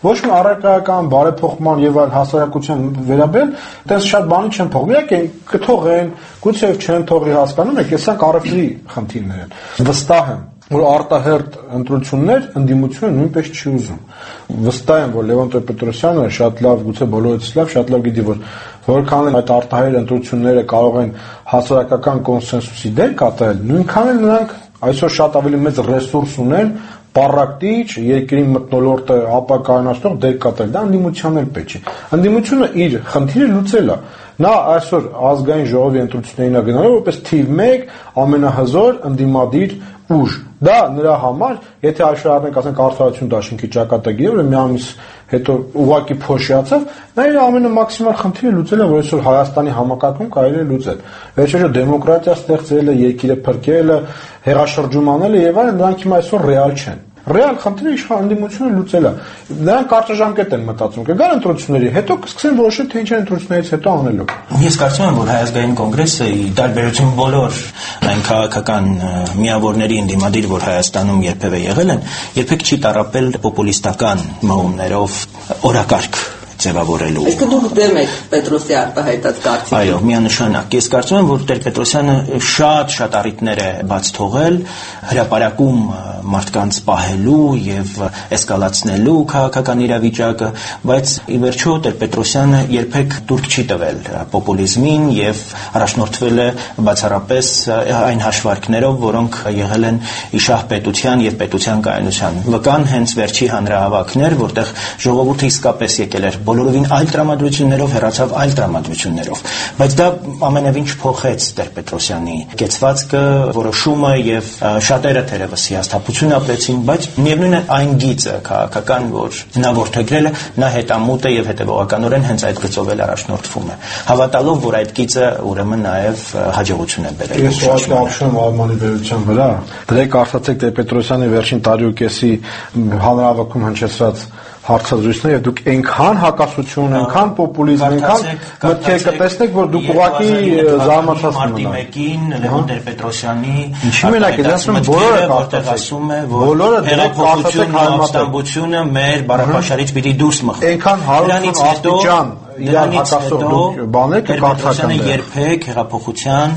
Ոչ մի առարկայական բարեփոխման եւ այլ հասարակության վերաբերյալ այդպես շատ բանի չեն փոխում։ Իհարկե կթողեն, գուցե չեն թողի, հասկանում եք, այսինքն առևտրի խնդիրներ են։ Վստահ եմ, որ արտահերտ ընտրություններ ընդդիմությունը նույնպես չի ուզում։ Վստահ եմ, որ Լևոն Տեր-Պետրոսյանը շատ լավ, գուցե բոլորից լավ, շատ լավ գիտի, որ որքան այդ արտահերտ ընտրությունները կարող են հասարակական կոնսենսուսի դեր կատարել, նույնքան էլ նրանք այսօր շատ ավելի մեծ ռեսուրս ունեն պարակտիչ երկրի մթնոլորտը ապակայունացնող դեր կատարել, դա ընդդիմության էլ պետք է։ Ընդդիմությունը իր խնդիրը լուծել է։ Նա այսօր ազգային ժողովի ընտրություններին է գնալու որպես թիվ մեկ ամենահզոր ընդդիմադիր ուժ։ Դա նրա համար, եթե աշխարհարենք, ասենք արդարություն դաշինքի ճակատագիրը, որ մի ամիս հետո ուղակի փոշիացավ, նա իր ամենամաքսիմալ խնդիրը լուծել է, որ այսօր Հայաստանի համակարգում կարելի է լուծել։ Վերջերս դեմոկրատիա ստեղծելը, երկիրը փրկելը, հեղաշրջում անելը եւ այլն, դրանք հիմա այսօր ռեալ չեն։ Ռեալ խնդիրը իշխանությունը լուծել է։ Նրանք կարճաժամկետ են մտածում, կգան ընտրությունների, հետո կսկսեն որոշել, թե ինչ են ընտրություններից հետո անելու։ Ես կարծում եմ, որ Հայ ազգային կոնգրեսը ի տարբերություն բոլոր այն քաղաքական միավորների ընդդիմադիր, որ Հայաստանում երբևէ եղել են, երբեք չի տառապել պոպուլիստական մղումներով օրակարգ ձևավորելու։ Իսկ դուք դեմ եք Պետրոսի արտահայտած կարծիքին։ Այո, միանշանակ։ Ես կարծում եմ, որ Տեր-Պետրոսյանը շատ-շատ առիթներ է բաց թողել հրապարակում մարդկանց պահելու եւ էսկալացնելու քաղաքական իրավիճակը, բայց ի վերջո Տեր-Պետրոսյանը երբեք դուրք չի տվել պոպուլիզմին եւ առաջնորդվել է բացառապես այն հաշվարկներով, որոնք եղել են իշխող պետության եւ պետության կայունության։ Վկան հենց վերջի հանրահավաքներ, որտեղ ժողովուրդը իսկապես եկել էր բոլորովին այլ տրամադրություններով, հեռացավ այլ տրամադրություններով, բայց դա ամենևին չփոխեց Տեր-Պետրոսյանի կեցվածքը, որոշումը եւ շատերը թերևս հիասթափություն ապրեցին, բայց միևնույն է այն գիծը քաղաքական, որ նա ворթեգրել է, նա հետամուտ է եւ հետեւողականորեն հենց այդ գծով էլ առաջնորդվում է, հավատալով, որ այդ գիծը ուրեմն նաեւ հաջողություն է բերել։ Ես ուղղակի ապշում Արմանի վերության վրա, դրեք արդացեք Տեր-Պետրոսյանի վերջին տարի ու կեսի հանրահավաքում հնչեցրած հարցազրույցներ եւ դուք այնքան հակասություն, այնքան պոպուլիզմ, այնքան մտքեր կտեսնեք, որ դուք ուղղակի զարմացած մարտի մեկին Լևոն Տեր-Պետրոսյանի ինչի մենակ է ասում բոլորը որտեղ ասում է, որ բոլորը հեղափոխությունը, համստամբությունը մեր բարապաշարից պիտի դուրս մղվի։ Այնքան հարություն աստիճան իրար հակասող դուք բաներ կկարծական երբեք հեղափոխության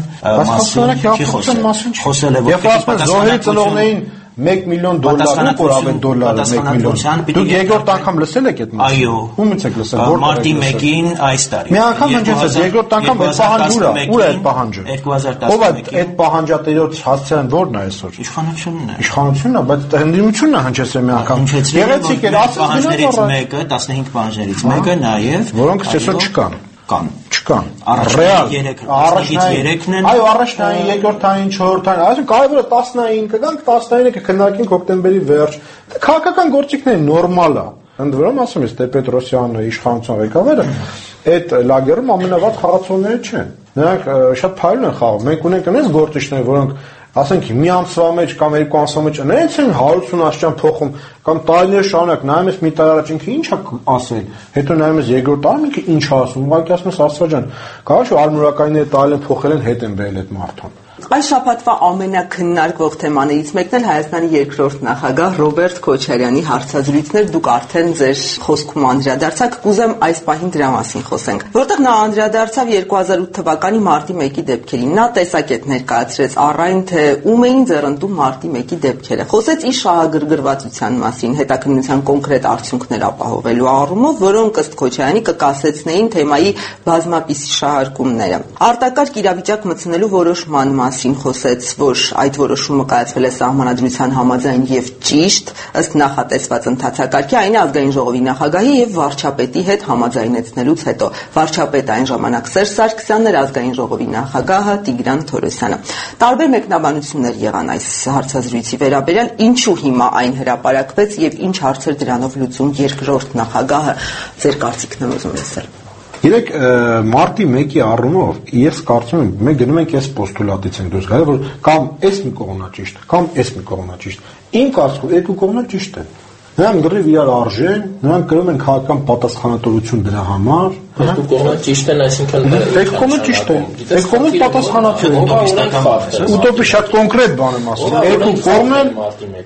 մասին խոսել է եւ ասում զոհերի ծնողներին մեկ միլիոն դոլար, ու առավել դոլար մեկ միլիոն։ Դուք երկրորդ անգամ լսել եք այդ մասին։ Այո։ Ումից եք լսել, որտեղ։ Մարտի մեկին այս տարի։ Մի անգամ հնչեց, երկրորդ անգամ այդ պահանջը ուր է այդ պահանջը։ Ով է այդ պահանջատերոց հասցեան որն է այսօր։ Իշխանությունն է։ Իշխանությունն է, բայց ընդդիմությունն է հնչեցել մի անգամ։ Գեղեցիկ էր, ասած գնաց մեկը, տասնհինգ պահանջներից մեկը նաև, որոնք այսօր չկան։ Կան, չկան։ Ռեալ առաջնային այո, առաջնային, երկրորդային, չորրորդային, այսինքն կարևորը տասնային կգանք, տասնայինը կքննարկենք հոկտեմբերի վերջ։ Դա քաղաքական գործիքն է, նորմալ է։ Ընդ որում ասում ես Տեր-Պետրոսյանը, իշխանության ղեկավարը, այդ լագերում ամենավատ խաղացողները չեն։ Նրանք շատ փայլուն են խաղում։ Մենք ունենք այնպես գործիչներ, որոնք ասենք մի ամսվա մեջ կամ երկու ամսվա մեջ այնց են հարություն աշճան փոխում կամ տարիներ շարունակ նայում ես մի տարի առաջ ինքը ինչ է ասել, հետո նայում ես երկրորդ տարի ինքը ինչ է ասում, ուղղակի ասում ես Աստված ջան, կարո՞ղ է արմուրականները տարել են փոխել են հետ են բերել այդ մարդուն։ Այս շաբաթվա ամենակննարկվող թեմաներից մեկն էլ Հայաստանի երկրորդ նախագահ Ռոբերտ Քոչարյանի հարցազրույցներ, դուք արդեն ձեր խոսքում անդրադարձաք, կուզեմ այս պահին դրա մասին խոսենք, որտեղ նա անդրադարձավ երկու հազար ութ թվականի մարտի մեկի դեպքերին, նա տեսակետ ներկայացրեց առայն թե ում էին ձեռնտու մարտի մեկի դեպքերը, խոսեց իր շահագրգռվածության մասին, հետաքննության կոնկրետ արդյունքներ ապահովելու առումով, որոնք ըստ Քոչարյանի կկասեցնեին թեմայի բազմապիսի շահարկումները։ Արտակարգ իրավիճակ մտցնելու որոշման մասին խոսեց, որ այդ որոշումը կայացվել է սահմանադրության համաձայն եւ ճիշտ, ըստ նախատեսված ընթացակարգի, այն ազգային ժողովի նախագահի եւ վարչապետի հետ համաձայնեցնելուց հետո։ Վարչապետը այն ժամանակ Սերժ Սարգսյանն էր, ազգային ժողովի նախագահը Տիգրան Թորոսյանը։ Տարբեր մեկնաբանություններ եղան այս հարցազրույցի վերաբերյալ, ինչու հիմա այն հրապարակվեց եւ ինչ հարցեր դրանով լուծում երկրորդ նախագահը, ձեր կարծիքն եմ ուզում լսել։ Երեք մարտի մեկի առումով ես կարծում եմ մենք գնում ենք այս պոստուլատից ենք դուրս գալու, որ կամ այս մի կողմն է ճիշտ, կամ այս մի կողմն է ճիշտ։ Իմ կարծիքով երկու կողմն ճիշտ են։ Նրանք գրիվ իրար արժեն, նրանք կրում են քաղաքական պատասխանատվություն դրա համար։ Երկու կողմը ճիշտ են, այսինքն երկու կողմը ճիշտ են։ Երկու կողմը պատասխանատու են։ Ուտոպի շատ կոնկրետ բան եմ ասում։ Երկու կողմն մարտի մեկին։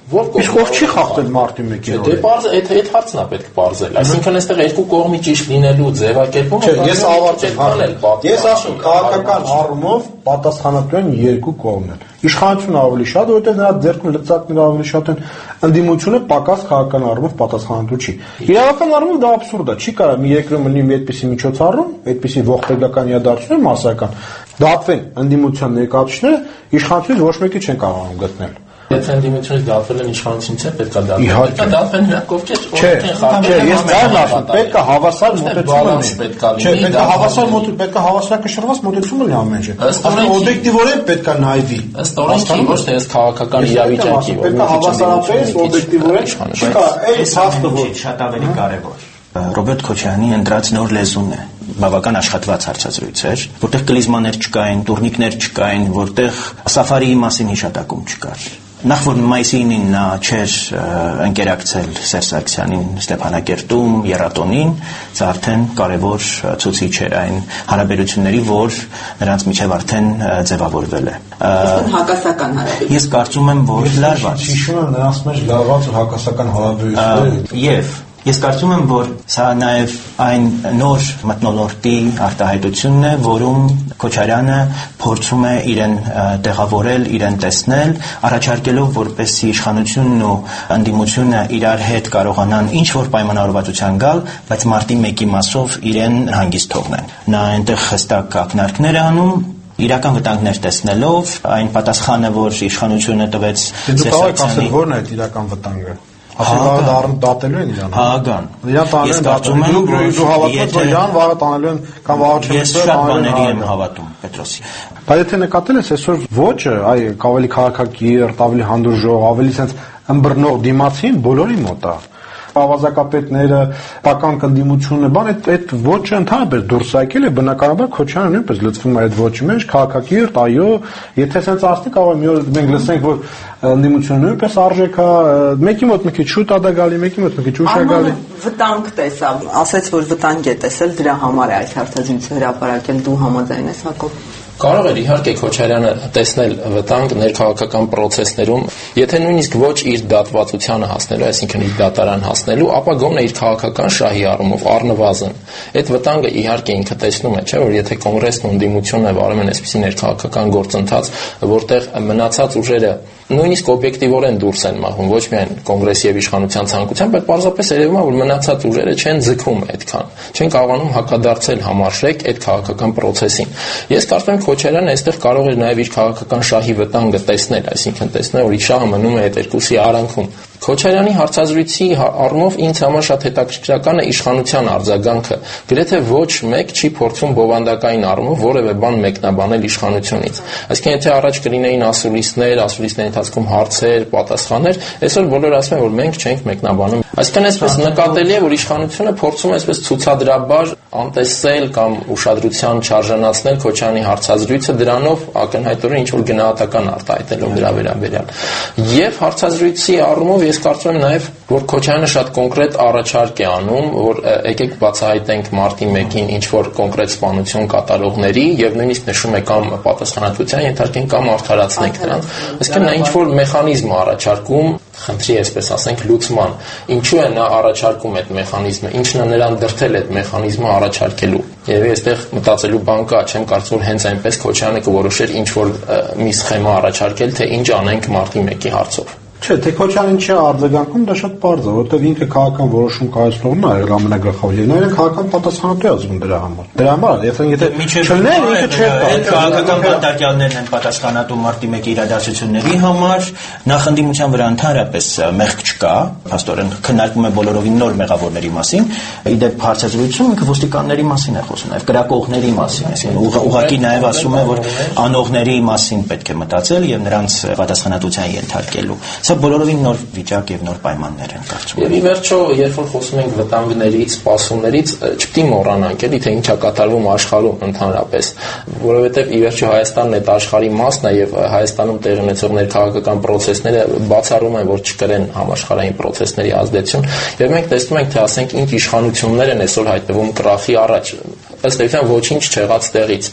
Իսկ ով չի խախտել մարտի մեկին օրը։ Դե բարձ այդ այդ հարցն է պետք բարձել։ Այսինքն այստեղ երկու կողմի ճիշտ լինելու ձևակերպումը։ Չէ, ես ավարտել։ Ես ասում քաղաքական առումով պատասխանատու են երկու կողմն են։ Իշխանությունը ավելի շատ, որովհետև նրա ձեռքում լծակները ավելի շատ են, ընդդիմությունը պակաս քաղաքական առումով պատասխանատու չի։ Իրավական առումով դա աբսուրդ է, չի կարող մի երկրում լինի մի այդպիսի միջոցառում, այդպիսի ողբերգական իրադարձություն մասսայական, դատվեն ընդդիմության ներկայացուցիչները, իշխանությունից ոչ մեկի չեն կարողանում գտնել։ Եթե ընդդիմությունից դատվել են իշխանությունից է պետք է դատվել։ Պետք է դատվեն նրանք ովքեր օրենքին խախտել են։ Չէ, ես դա ասում, պետք է հավասար մոտեցում լինի։ Չէ, պետք է հավասար մոտ, պետք է հավասարակշռված մոտեցում լինի ամեն ինչ։ Ասում օբյեկտիվորեն պետք է նայվի։ Ըստ օրենքի, ոչ թե ըստ քաղաքական իրավիճակի։ Պետք է հավասարապես օբյեկտիվորեն, չի կարող, այս հաստը որ շատ ավելի կարևոր։ Ռոբերտ Քոչարյանի ընտրած նոր լեզուն է բավական աշխատված հարցազրույց էր, որտեղ կլիզմաներ չկային, տուրնիկներ չկային, որտեղ սաֆարիի մասին հիշատակում չկար։ Նախ որ մայիսի ինին նա չէր ընկերակցել Սերժ Սարգսյանին Ստեփանակերտում, Եռատոնին, դա արդեն կարևոր ցուցիչ էր այն հարաբերությունների, որ նրանց միջև արդեն ձևավորվել է։ Իսկ հակասական հարաբերություն։ Ես կարծում եմ, որ լարված։ Հիշում եմ նրանց մեջ լարված ու հակասական հարաբերությունները։ Եվ Ես կարծում եմ, որ սա նաև այն նոր մթնոլորտի արտահայտությունն է, որում Քոչարյանը փորձում է իրեն տեղավորել, իրեն տեսնել, առաջարկելով, որպեսզի իշխանությունն ու ընդդիմությունը իրար հետ կարողանան ինչ-որ պայմանավորվածության գալ, բայց մարտի մեկի մասով իրեն հանգիստ թողնեն։ Նա այնտեղ հստակ ակնարկներ է անում, իրական վտանգներ տեսնելով, այն պատասխանը, որ իշխանությունը տվեց Սերժյանի, որն է այդ իրական վտանգը։ Ասում դատելու են իրան։ Հաղական։ Իրան տանելու են դատելու։ Դու հավատաsz, որ իրան վաղը տանելու են կամ վաղը չեմ Ես շատ բաների եմ հավատում Պետրոսի։ Բայց եթե նկատել ես այսօր ոճը, այ ավելի քաղաքակիրթ, ավելի հանդուրժող, ավելի sense ըմբռնող դիմացին բոլորի մոտ է։ Ավազակապետները, պական կնդիմությունը, բան այդ այդ ոճը ընդհանրապես դուրս եկել է, բնականաբար Քոչարյանը նույնպես լծվում է այդ ոճի մեջ, քաղաքակիրթ, այո, եթե sense ասնի կարող մի օր մենք լսենք, որ ընդդիմությունը նույնպես արժեք է, մեկի մոտ մի քիչ շուտ է դա գալի, մեկի մոտ մի քիչ ուշ է գալի։ Վտանգ տեսա, ասեց, որ վտանգ է տեսել, դրա համար է այս հարցազրույցը հրապարակել, դու համաձայն ես Հակոբ։ Կարող էր իհարկե Քոչարյանը տեսնել վտանգ ներքաղաքական process-ներում, եթե նույնիսկ ոչ իր դատվածությանը հասնելու, այսինքն իր դատարան հասնելու, ապա գոնե իր քաղաքական շահի առումով առնվազն։ Այդ վտանգը իհարկե ինքը տեսնում է, չէ՞, որ եթե կոնգրեսն ու ընդդիմությունը վարում են այսպիսի ներքաղաքական գործընթաց, որտեղ մնացած ուժերը նույնիսկ օբյեկտիվորեն դուրս են մաղում, ոչ միայն կոնգրեսի եւ իշխանության ցանկությամբ, բայց պարզապես երևում է, որ մնացած ուժերը չեն ձգում այդքան, չեն կարողանում հակադարձել համարժեք այդ քաղաքական process-ին։ Ես կարծում եմ Քոչարյանը այստեղ կարող էր նաև իր քաղաքական շահի վտանգը տեսնել, այսինքն տեսնել, որ իր շահը մնում է այդ երկուսի արանքում։ Քոչարյանի հարցազրույցի առումով ինձ համար շատ հետաքրքրական է իշխանության արձագանքը։ Գրեթե ոչ մեկ չի փորձում բովանդակային առումով որևէ բան մեկնաբանել իշխանությունից։ Այսինքն եթե առաջ կլինեին ասուլիսներ, ասուլիսների ընթացքում հարցեր, պատասխաններ, այսօր բոլորը ասում են, որ մենք չենք մեկնաբանում։ Այսինքն այսպես նկատելի է, որ իշխանությունը փորձում է այսպես ցուցադրաբար անտեսել կամ ուշադրության չարժանացնել Քոչարյանի հարցազրույցը, դրանով ակնհայտորեն ինչ-որ գնահատական արտահայտելով դրա վերաբերյալ։ Եվ հարցազրույցի առումով ես կարծում եմ նաև, որ Քոչարյանը շատ կոնկրետ առաջարկ է անում, որ եկեք բացահայտենք մարտի մեկին ինչ-որ կոնկրետ սպանություն կատարողների եւ նույնիսկ նշում է կամ պատասխանատվության ենթարկենք կամ արդարացնենք նրանց։ Այսինքն նա ինչ-որ մեխանիզմ առաջարկում, խնդրի այսպես ասենք լուծման։ Ինչու է նա առաջարկում այդ մեխանիզմը, ինչն է նրան դրդել այդ մեխանիզմը առաջարկելու։ Եվ այստեղ մտածելու բան կա, չեմ կարծում, որ հենց այնպես Քոչարյանը կորոշեր ինչ-որ մի սխեմա առաջարկել, թե ինչ անենք մարտի մեկի հարցով։ Չէ, թե Քոչարյանին չի արձագանքում, դա շատ պարզ է, որովհետև ինքը քաղաքական որոշում կայացնողն է եղել ամենագլխավոր, եւ նա քաղաքական պատասխանատու է ազգում դրա համար։ Դրա համար, եթե եթե չլներ, ինքը չէր կարող։ Քաղաքական պատակյալներն են պատասխանատու մարտի մեկի իրադարձությունների համար, նախնդիմության վրա ընդհանրապես մեղք չկա, փաստորեն քննարկում է բոլորովին նոր մեղավորների մասին, իդեպ հարցազրույցում ինքը ոստիկանների մասին է խոսում, նաեւ կրակողների մասին, այսինքն ուղղակի նաեւ ասում է, որ անողների մասին պետք է մտածել եւ նրանց պատասխանատվության ենթարկելու։ Սա բոլորովին նոր վիճակ եւ նոր պայմաններ են կարծում։ Եվ ի վերջո, երբ որ խոսում ենք վտանգներից, սպասումներից, չպետք է մոռանանք, էլի թե ինչ է կատարվում աշխարհում ընդհանրապես, որովհետեւ ի վերջո Հայաստանն այդ աշխարհի մասն է եւ Հայաստանում տեղի ունեցող ներքաղաքական process-ները բացառում են, որ չկրեն համաշխարհային process-ների ազդեցություն, եւ մենք տեսնում ենք, թե ասենք ինչ իշխանություններ են այսօր հայտնվում կրախի առաջ։ Ըստ էության ոչինչ չեղած տեղից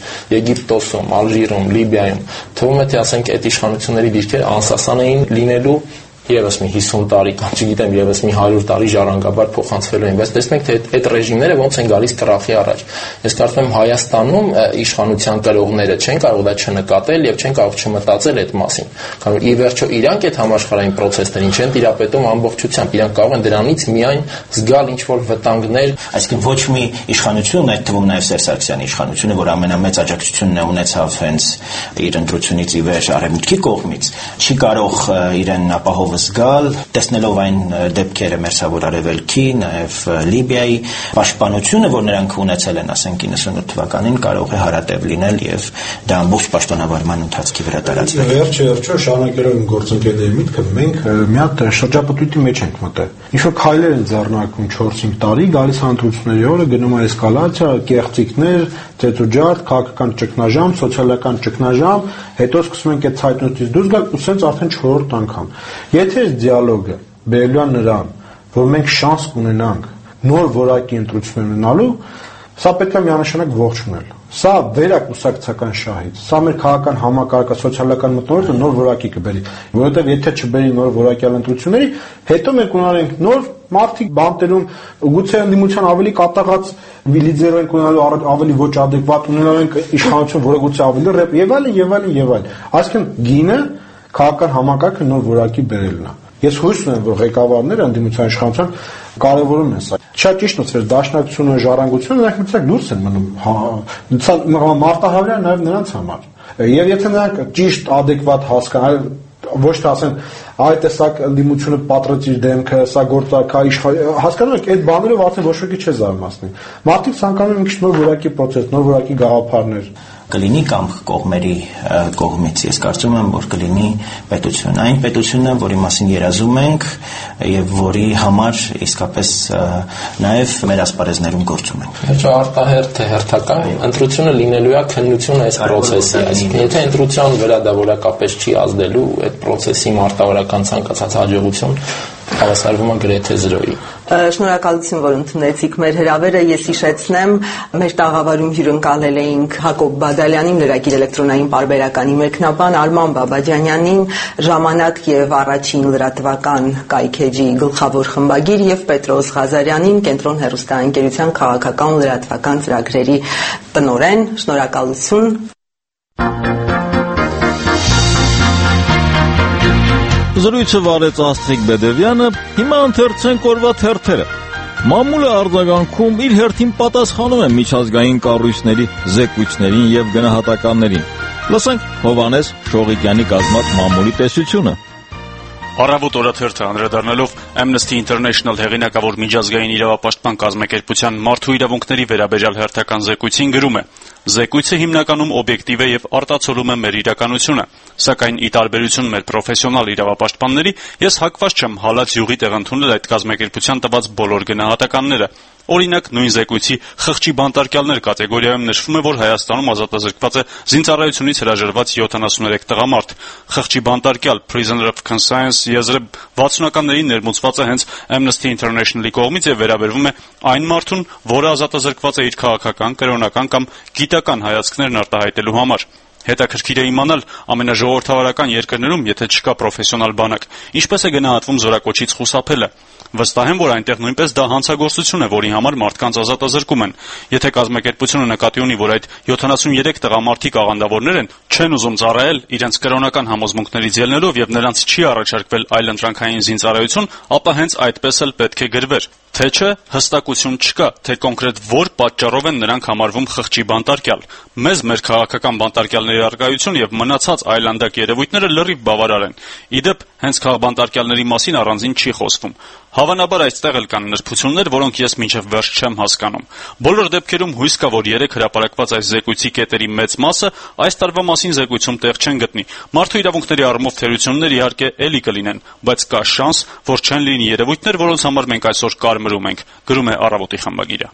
Եգիպտոսում, Ալժիրում, Լիբիայում թվում է թե ասենք այդ իշխանությունների դիրքերը անսասան էին լինելու Եվս մի հիսուն տարի կամ չգիտեմ եւս մի հարյուր տարի ժառանգաբար փոխանցվելու են, բայց տեսնենք թե այդ ռեժիմները ոնց են գալիս կրախի առաջ։ Ես կարծում եմ Հայաստանում իշխանության կրողները չեն կարող դա չնկատել եւ չեն կարող չմտածել այդ մասին, քանի որ ի վերջո իրանք այդ համաշխարհային process-ներին չեն տիրապետում ամբողջությամբ, իրանք կարող են դրանից միայն զգալ ինչ-որ վտանգներ, այսինքն ոչ մի իշխանություն, այդ թվում նաեւ Սերժ Սարգսյանի իշխանությունը, որ ամենամեծ աջակցությունն է ունեցավ հենց իր ընտրությունից ի վեր արևմուտքի կողմից, չի կարող իրեն ապահով զգալ, տեսնելով այն դեպքերը մերձավոր արևելքի, նաև Լիբիայի պաշտպանությունը, որ նրանք ունեցել են, ասենք իննսունութ թվականին, կարող է հարատև լինել եւ դա ամբողջ պաշտոնավարման ընթացքի վրա տարածվել։ Վերջը վերջը շարունակելով իմ գործընկերների միտքը, մենք մի հատ շրջապտույտի մեջ ենք մտել։ Ինչ-որ քայլեր են ձեռնարկում չորս-հինգ տարի, գալիս հանրությունների օրը գնում է էսկալացիա, կեղծիքներ, ծեծուջարդ, քաղաքական ճգնաժամ, սոցիալական ճգնաժամ, հետո սկսում ենք այդ ցայտնությունից դուրս գալ ու սենց արդեն չորրորդ անգամ։ Եթե այս դիալոգը բերելու է նրան, որ մենք շանս կունենանք նոր որակի ընտրություններ ունենալու, սա պետք է միանշանակ ողջունել։ Սա վերակուսակցական շահից, սա մեր քաղաքական համակարգը, սոցիալական մթնոլորտը նոր որակի կբերի, որովհետև եթե չբերի նոր որակյալ ընտրությունների, հետո մենք ունենանք նոր մարդիկ բանտերում, գուցե ընդդիմության ավելի կատաղած լիդերներ ենք ունենալու, ավելի ոչ adekvat ունենալու ենք իշխանություն, որը գուցե ավելի ռեփ եւ այլն եւ այլն եւ այլն։ Այսինքն գինը քաղաքական համակարգը նոր որակի բերելն է։ Ես հույս ունեմ, որ ղեկավարները ընդդիմության իշխանության կարևորում են սա։ Շատ ճիշտ է, որ դաշնակցությունը, ժառանգությունը նրանք մտածեք դուրս են մնում, մարտահրավերն նաև նրանց համար։ Եվ եթե նրանք ճիշտ, adekvat հասկանան, ոչ թե ասեն այ տեսակ ընդդիմությունը պատրեց իր դեմքը, սա գործակա հասկանում եք, այդ բաներով արդեն ոչ ոքի չէ զարմացնի։ Մարդիկ ցանկանում են մի քիչ նոր որակի process, նոր որակի գաղափարներ կլինի կամ կողմերի կողմից, ես կարծում եմ, որ կլինի պետություն, այն պետությունն է, որի մասին երազում ենք եւ որի համար իսկապես նաեւ մեր ասպարեզներում գործում ենք։ Հեչո արտահերթ թե հերթական ընտրությունը լինելու է քննություն այս process-ի, այսինքն եթե ընտրության վրա դա որակապես չի ազդելու, այդ process-ի մարտավարական ցանկացած հաջողություն հավասարվում է գրեթե զրոյի։ Շնորհակալություն, որ ընդունեցիք մեր հրավերը։ Ես հիշեցնեմ, մեր տաղավարում հյուրընկալել էինք Հակոբ Բադալյանին, լրագիր էլեկտրոնային պարբերականի մեկնաբան, Արման Բաբաջանյանին, Ժամանակ եւ Առաջին լրատվական կայքեջի գլխավոր խմբագիր եւ Պետրոս Ղազարյանին, Կենտրոն հեռուստաընկերության քաղաքական լրատվական ծրագրերի տնօրեն։ Շնորհակալություն։ Զրույցը վարեց Աստղիկ Բեդևյանը, հիմա ընթերցենք օրվա թերթերը։ Մամուլը արձագանքում իր հերթին պատասխանում է միջազգային կառույցների զեկույցներին եւ գնահատականներին։ Լսենք Հովանես Շողիկյանի կազմած մամուլի տեսությունը։ Առավոտ օրաթերթը անդրադառնալով Amnesty International հեղինակավոր միջազգային իրավապաշտպան կազմակերպության մարդու իրավունքների վերաբերյալ հերթական զեկույցին գրում է. Զեկույցը հիմնականում օբյեկտիվ է եւ արտացոլում է մեր իրականությունը, սակայն ի տարբերություն մեր պրոֆեսիոնալ իրավապաշտպանների, ես հակված չեմ հալած յուղի տեղընդունել այդ կազմակերպության տված բոլոր գնահատականները։ Օրինակ, նույն զեկույցի խղճի բանտարկյալներ կատեգորիայում նշվում է, որ Հայաստանում ազատազրկված է զինծառայությունից հրաժարված յոթանասուներեք տղամարդ։ Խղճի բանտարկյալ Prisoner of Conscience եզրը վաթսունականներին ներմուծված է հենց Amnesty International-ի կողմից եւ վերաբերվում է այն մարդուն, որը ազատազրկված է իր քաղաքական, կրոնական կամ գիտական հայացքներն արտահայտելու համար։ Հետաքրքիր է իմանալ ամենաժողովրդավարական երկրներում, եթե չկա պրոֆեսիոնալ բանակ, ինչպես է գնահատվում զորակոչից խուսափելը։ Վստահ եմ, որ այնտեղ նույնպես դա հանցագործություն է, որի համար մարդկանց ազատազրկում են։ Եթե կազմակերպությունը նկատի ունի, որ այդ յոթանասուներեք տղամարդիկ աղանդավորներ են, չեն ուզում ծառայել իրենց կրոնական համոզմունքներից ելնելով եւ նրանց չի առաջարկվել այլընտրանքային զինծառայություն, ապա հենց այդպես էլ պետք է գրվեր։ Թե չէ, հստակություն չկա, թե կոնկրետ որ պատճառով են նրանք համարվում խղճի բանտարկյալ։ Մեզ մեր քաղաքական բանտարկյալների առկայություն եւ մնացած այլանդակ երևույթները լրիվ բավարար են։ Իդեպ, հենց քաղաքբանտարկյալների մասին առանձին չի խոսվում։ Հավանաբար այստեղ էլ կան նրբություններ, որոնք ես մինչև վերջ չեմ հասկանում։ Բոլոր դեպքերում հույս կա, որ երեք հրապարակված այս զեկույցի կետերի մեծ մասը այս տարվա մասին զեկույցում տեղ չեն գտնի։ Մարդու իրավունքների առումով թերություններ իհարկե էլի կլինեն, բայց կա շանս, որ չեն լինի երևույթներ, որոնց համար մենք այսօր կարմրում ենք, գրում է Առավոտի խմբագիրը։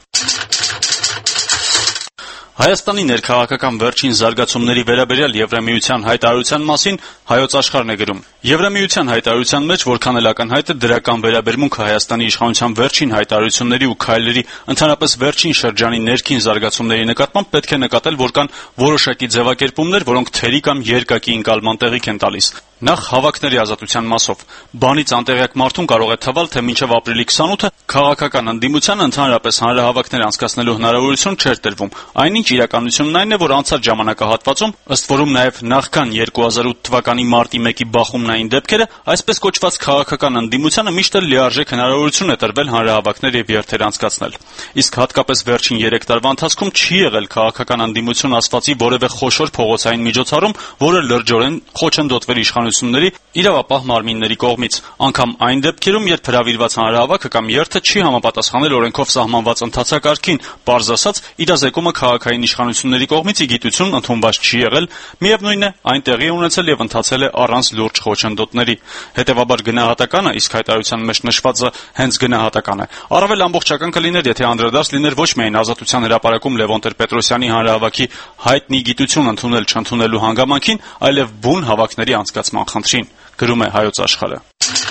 Հայաստանի ներքաղաքական վերջին զարգացումների վերաբերյալ Եվրամիության հայտարարության մասին Հայոց Աշխարհն է գրում. Եվրամիության հայտարարության մեջ որքան էլ ակնհայտ է դրական վերաբերմունքը Հայաստանի իշխանության վերջին հայտարարությունների ու քայլերի, ընդհանրապես վերջին շրջանի ներքին զարգացումների նկատմամբ պետք է նկատել, որ կան որոշակի ձևակերպումներ, որոնք թերի կամ երկակի ընկալման տեղիք են տալիս։ Նախ հավաքների ազատության մասով։ Բանից անտեղյակ մարդուն կարող է թվալ, թե մինչև ապրիլի քսանութը քաղաքական ընդդիմությանը ընդհանրապես հանրահավաքներ անցկացնելու հնարավորություն չէր տրվում։ Այնինչ իրականությունն այն է, որ անցած ժամանակահատվածում, ըստ որում նաև նախքան երկու հազար ութ թվականի մարտի մեկի բախումնային դեպքերը, այսպես կոչված քաղաքական ընդդիմությանը միշտ էլ լիարժեք հնարավորություն է տրվել հանրահավաքներ եւ երթեր անցկացնել։ Իսկ հատկապես վերջին երեք տարվա ընթացքում չի եղել քաղաքական ընդդիմություն ասվածի որևէ խոշոր փողոցային միջոցառում, որը լրջորեն խոչընդոտվեր իշխանությունների իրավապահ մարմինների կողմից, անգամ այն դեպքերում, երբ հրավիրված հանրահավաքը կամ երթը չի համապատասխանել օրենքով սահմանված ընթացակարգին, պարզ ասած, իրազեկումը քաղաքային իշխանությունների կողմից ի գիտություն ընդունված չի եղել, միևնույն է, այն տեղի է ունեցել եւ ընթացել է առանց լուրջ խոչընդոտների։ Հետևաբար գնահատականը, իսկ հայտարարության մեջ նշվածը հենց գնահատական է, առավել ամբողջական կլիներ, եթե անդրադարձ լիներ ոչ միայն Ազատության հրապարակում Լևոն Տեր-Պետրոսյանի հանրահավաքի հայտնի գիտություն ընդունել-չընդունելու հանգամանքին, այլև բուն հավաքների անցկացման խնդրին, գրում է Հայոց Աշխարհը։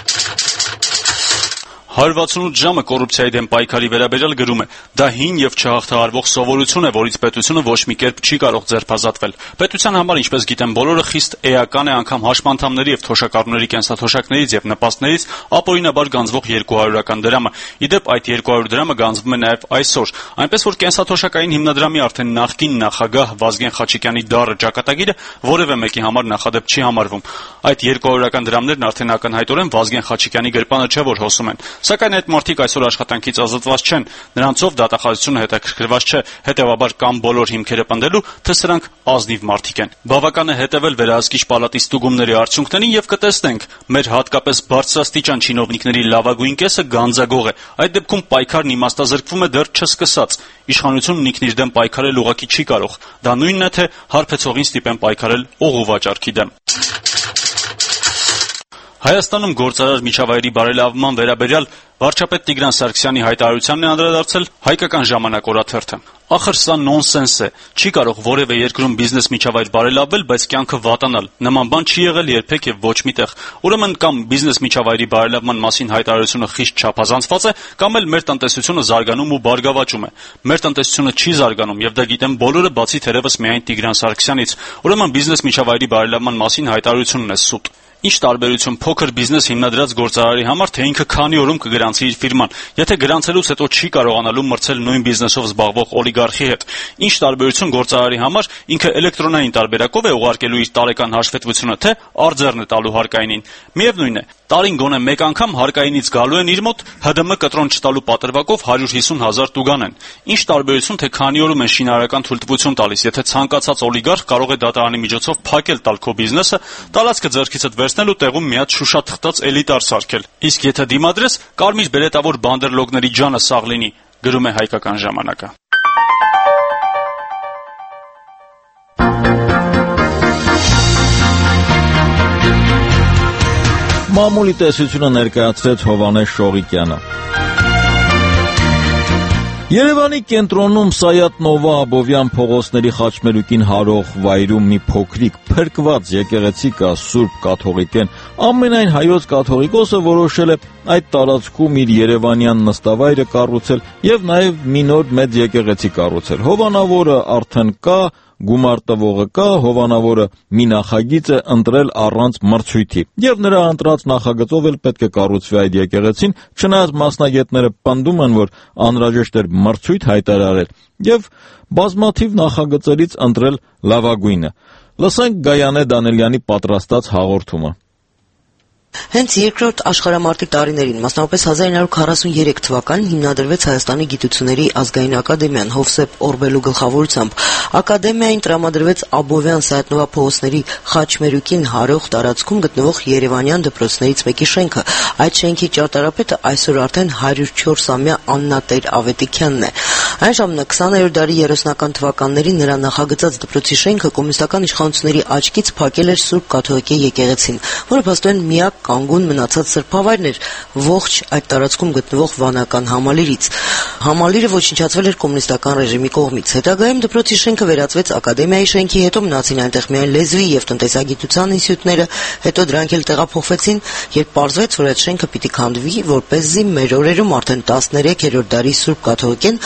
հարյուր վաթսունութ ժամը կոռուպցիայի դեմ պայքարի վերաբերյալ գրում է. դա հին եւ չհաղթահարվող սովորություն է, որից պետությունը ոչ մի կերպ չի կարող ձերբազատվել։ Պետության համար, ինչպես գիտեն բոլորը, խիստ էական է անգամ հաշմանդամների եւ թոշակառուների կենսաթոշակներից եւ նպաստներից ապօրինաբար գանձվող երկու հարյուրական դրամը։ Իդեպ այդ երկու հարյուր դրամը գանձվում է նաեւ այսօր, այնպես որ կենսաթոշակային հիմնադրամի արդեն նախկին նախագահ Վազգեն Խաչիկյանի դառը ճակատագիրը որևէ մեկի համար նախադեպ չի համարվում։ Այդ երկու հարյուրական դրամներն արդեն ակնհայտորեն Վազգեն Խաչիկյանի գրպանը չէ, որ հոսում են։ Սակայն այդ մարդիկ այսօր աշխատանքից ազատված չեն, նրանցով դատախազությունը հետաքրքրված չէ, հետևաբար կամ բոլոր հիմքերը պնդելու, թե սրանք ազնիվ մարդիկ են։ Բավական է հետևել վերահսկիչ պալատի ստուգումների արդյունքներին եւ կտեսնենք, մեր հատկապես բարձրաստիճան չինովնիկների լավագույն կեսը գանձագող է։ Այդ դեպքում պայքարն իմաստազրկվում է դեռ չսկսած։ Իշխանությունն ինքն իր դեմ պայքարել ուղղակի չի կարող։ Դա նույնն է, թե հարբեցողին ստիպեն պայքարել օղու վաճառքի դեմ։ Հայաստանում գործարար միջավայրի բարելավման վերաբերյալ վարչապետ Տիգրան Սարգսյանի հայտարարությանն է անդրադարձել Հայկական ժամանակ օրաթերթը։ Ախր սա նոնսենս է։ Չի կարող որևէ երկրում բիզնես միջավայր բարելավվել, բայց կյանքը վատանալ։ Նման բան չի եղել երբեք եւ ոչ միտեղ։ Ուրեմն կամ բիզնես միջավայրի բարելավման մասին հայտարարությունը խիստ չափազանցված է, կամ էլ մեր տնտեսությունը զարգանում ու բարգավաճում է։ Մեր տնտեսությունը չի զարգանում եւ դա գիտեն բոլորը, բացի թերևս միայն Տիգրան Սարգսյանից։ Ուրեմն բիզնես միջավայրի բարելավման մասին հայտարարությունն է սուտ։ Ինչ տարբերություն փոքր բիզնես հիմնադրած գործարարի համար, թե ինքը քանի օրում կգրանցի իր ֆիրման, եթե գրանցելուց հետո չի կարողանալու մրցել նույն բիզնեսով զբաղվող օլիգարխի հետ։ Ինչ տարբերություն գործարարի համար, ինքը էլեկտրոնային տարբերակով է ուղարկելու իր տարեկան հաշվետվությունը, թե արձեռն է տալու հարկայինին։ Միևնույն է, տարին գոնե մեկ անգամ հարկայինից գալու են իր մոտ ՀԴՄ կտրոն չտալու պատրվակով հարյուր հիսուն հազար տուգան են։ Ինչ տարբերություն, թե քանի օրում են շինարարական թույլտվություն տալիս, եթե ցանկացած օլիգարխ կարող է դատարանի միջոցով փակել տալ քո բիզնեսը, տարածքը ձեռքիցդ վերցնել ու տեղում մի հատ շուշաթղթած էլիտար սարքել։ Իսկ եթե դիմադրես, կարմիր բերետավոր բանդերլոգների ջանը սաղ լինի, գրում է Հայկական ժամանակը։ Մամուլի տեսությունը ներկայացրեց Հովհաննես Շողիկյանը։ Երևանի կենտրոնում Սայաթ Նովա Աբովյան փողոցների խաչմերուկին հարող վայրում մի փոքրիկ փրկված եկեղեցի կա Սուրբ Կաթողիկեն։ Ամենայն հայոց կաթողիկոսը որոշել է այդ տարածքում իր երևանյան նստավայրը կառուցել եւ նաեւ մի նոր մեծ եկեղեցի կառուցել։ Հովանավորը արդեն կա, գումար տվողը կա, հովանավորը մի նախագիծ է ընտրել առանց մրցույթի եւ նրա ընտրած նախագծով էլ պետք է կառուցվի այդ եկեղեցին, չնայած մասնագետները պնդում են, որ անհրաժեշտ էր մրցույթ հայտարարել եւ բազմաթիվ նախագծերից ընտրել լավագույնը։ Լսենք Գայանե Դանելյանի պատրաստած հաղորդումը։ Հենց երկրորդ աշխարհամարտի տարիներին, մասնավորապես հազար իննսուն քառասուներեք թվականին հիմնադրվեց Հայաստանի գիտությունների ազգային ակադեմիան Հովսեփ Օրբելու գլխավորությամբ։ Ակադեմիային տրամադրվեց Աբովյան Սայաթ-Նովա փողոցների խաչմերուկին հարող տարածքում գտնվող երևանյան դպրոցներից մեկի շենքը։ Այդ շենքի ճարտարապետը այսօր արդեն հարյուր չորսամյա Աննա Տեր Ավետիքյանն է։ Այն ժամանակ քսաներորդ դարի երեսնական թվականներին նրա նախագծած դպրոցի շենքը կոմունիստական իշխանությունների աչքից փակել էր Սուրբ Կաթողիկե եկեղեցին, որը փաստորեն միակ կանգուն մնացած սրբավայրն էր ողջ այդ տարածքում գտնվող վանական համալիրից։ Համալիրը ոչնչացվել էր կոմունիստական ռեժիմի կողմից։ Հետագայում դպրոցի շենքը վերածվեց ակադեմիայի շենքի, հետո մնացին այնտեղ միայն լեզվի եւ տնտեսագիտության ինստիտուտները, հետո դրանք էլ տեղափոխվեցին, երբ պարզվեց, որ այդ շենքը պիտի քանդվի, որպեսզի մեր օրերում արդեն տասներեքերորդ դարի Սուրբ Կաթողիկեն ոչ